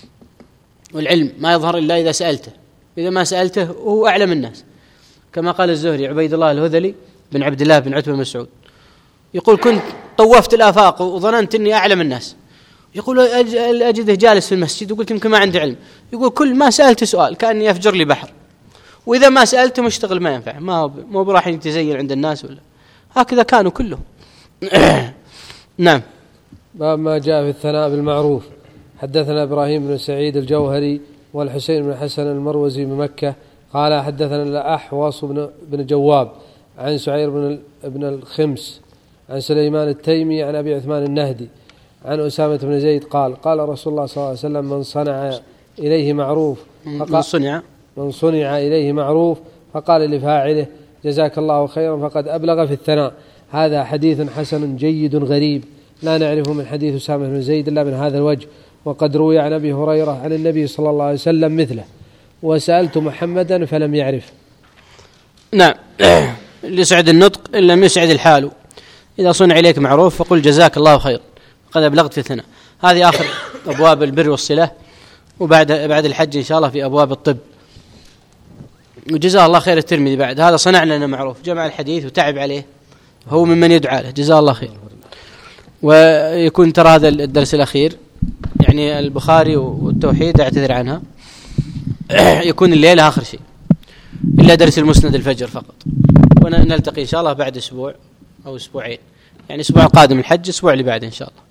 والعلم ما يظهر إلا إذا سألته، إذا ما سألته هو أعلم الناس. كما قال الزهري عبيد الله الهذلي بن عبد الله بن عتبة بن مسعود، يقول: كنت طوفت الآفاق وظننت أني أعلم الناس. يقول: أجده جالس في المسجد وقلت يمكن ما عنده علم. يقول: كل ما سألت سؤال كأني يفجر لي بحر، وإذا ما سألته مشتغل ما ينفع، ما براح يتزين عند الناس ولا. هكذا كانوا كلهم. نعم. باب ما جاء في الثناء بالمعروف. حدثنا إبراهيم بن سعيد الجوهري والحسين بن حسن المروزي بمكة قال حدثنا الأحوص بن جواب عن سعير بن الخمس عن سليمان التيمي عن أبي عثمان النهدي عن أسامة بن زيد قال: قال رسول الله صلى الله عليه وسلم: من صنع إليه معروف من صنع إليه معروف فقال لفاعله جزاك الله خيرا فقد أبلغ في الثناء. هذا حديث حسن جيد غريب لا نعرفه من حديث أسامة بن زيد إلا من هذا الوجه. وقد روي عن أبي هريرة عن النبي صلى الله عليه وسلم مثله. وسألت محمدا فلم يعرف. نعم. ليسعد النطق إن لم يسعد الحال. إذا صنع إليك معروف فقل جزاك الله خير قد أبلغت في الثناء. هذه آخر أبواب البر والصلة، وبعد الحج إن شاء الله في أبواب الطب. وجزاه الله خير الترمذي بعد هذا صنع لنا معروف، جمع الحديث وتعب عليه، هو ممن يدعى له، جزاه الله خير. ويكون ترى هذا الدرس الأخير يعني البخاري والتوحيد أعتذر عنها، يكون الليلة آخر شيء إلا درس المسند الفجر فقط. ونلتقي إن شاء الله بعد أسبوع أو أسبوعين، يعني أسبوع قادم الحج، أسبوع اللي بعد إن شاء الله.